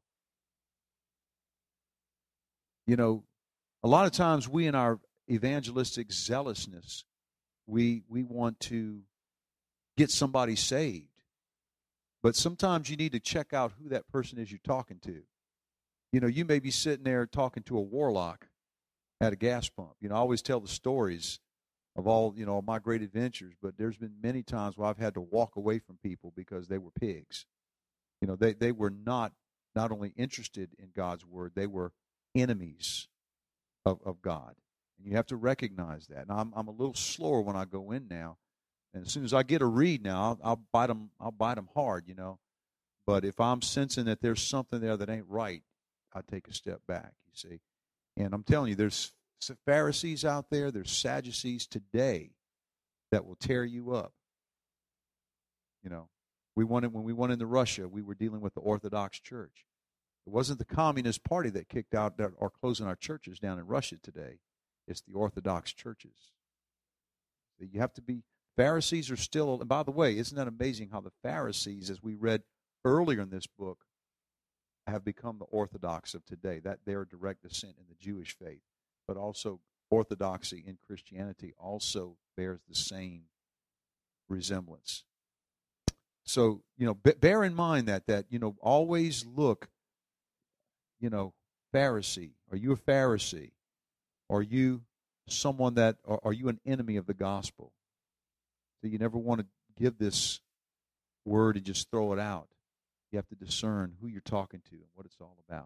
You know, a lot of times we in our evangelistic zealousness, we we want to get somebody saved. But sometimes you need to check out who that person is you're talking to. You know, you may be sitting there talking to a warlock at a gas pump. You know, I always tell the stories of all, you know, my great adventures, but there's been many times where I've had to walk away from people because they were pigs. You know, they, they were not not only interested in God's word, they were enemies of, of God. And you have to recognize that. Now, I'm I'm a little slower when I go in now, and as soon as I get a read now, I'll, I'll bite them. I'll bite them hard, you know. But if I'm sensing that there's something there that ain't right, I take a step back. You see, and I'm telling you, there's Pharisees out there, there's Sadducees today that will tear you up. You know, we wanted when we went into Russia, we were dealing with the Orthodox Church. It wasn't the Communist Party that kicked out or closing our churches down in Russia today. It's the Orthodox churches. You have to be, Pharisees are still, and by the way, isn't that amazing how the Pharisees, as we read earlier in this book, have become the Orthodox of today. That they're direct descent in the Jewish faith. But also Orthodoxy in Christianity also bears the same resemblance. So, you know, bear in mind that, that, you know, always look, you know, Pharisee. Are you a Pharisee? Are you someone that, are, are you an enemy of the gospel? So you never want to give this word and just throw it out. You have to discern who you're talking to and what it's all about.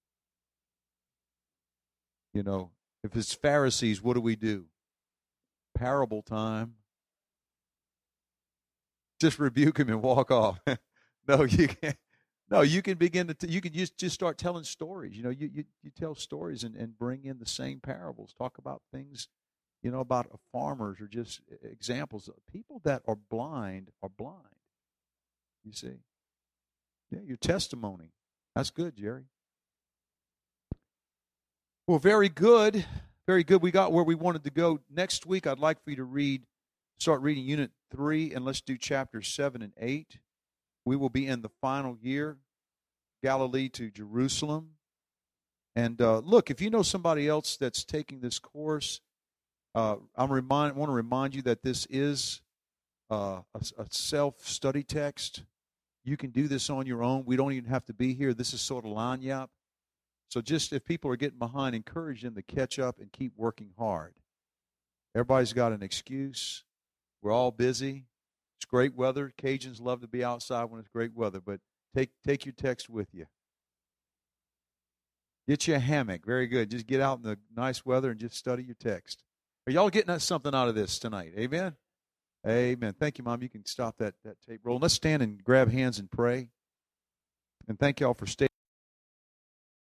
You know, if it's Pharisees, what do we do? parable time. Just rebuke him and walk off. No, you can't. No, you can begin to, t- you can just, just start telling stories. You know, you, you, you tell stories and, and bring in the same parables. Talk about things, you know, about farmers or just examples. People that are blind are blind. You see? Yeah, your testimony. That's good, Jerry. Well, very good. Very good. We got where we wanted to go. Next week, I'd like for you to read, start reading Unit three, and let's do chapters seven and eight. We will be in the final year, Galilee to Jerusalem. And uh, look, if you know somebody else that's taking this course, uh, I'm remind, want to remind you that this is uh, a, a self-study text. You can do this on your own. We don't even have to be here. This is sort of lagniappe. So just if people are getting behind, encourage them to catch up and keep working hard. Everybody's got an excuse. We're all busy. It's great weather. Cajuns love to be outside when it's great weather, but take take your text with you. Get you a hammock. Very good. Just get out in the nice weather and just study your text. Are y'all getting something out of this tonight? Amen? Amen. Thank you, Mom. You can stop that, that tape roll. Let's stand and grab hands and pray. And thank y'all for staying.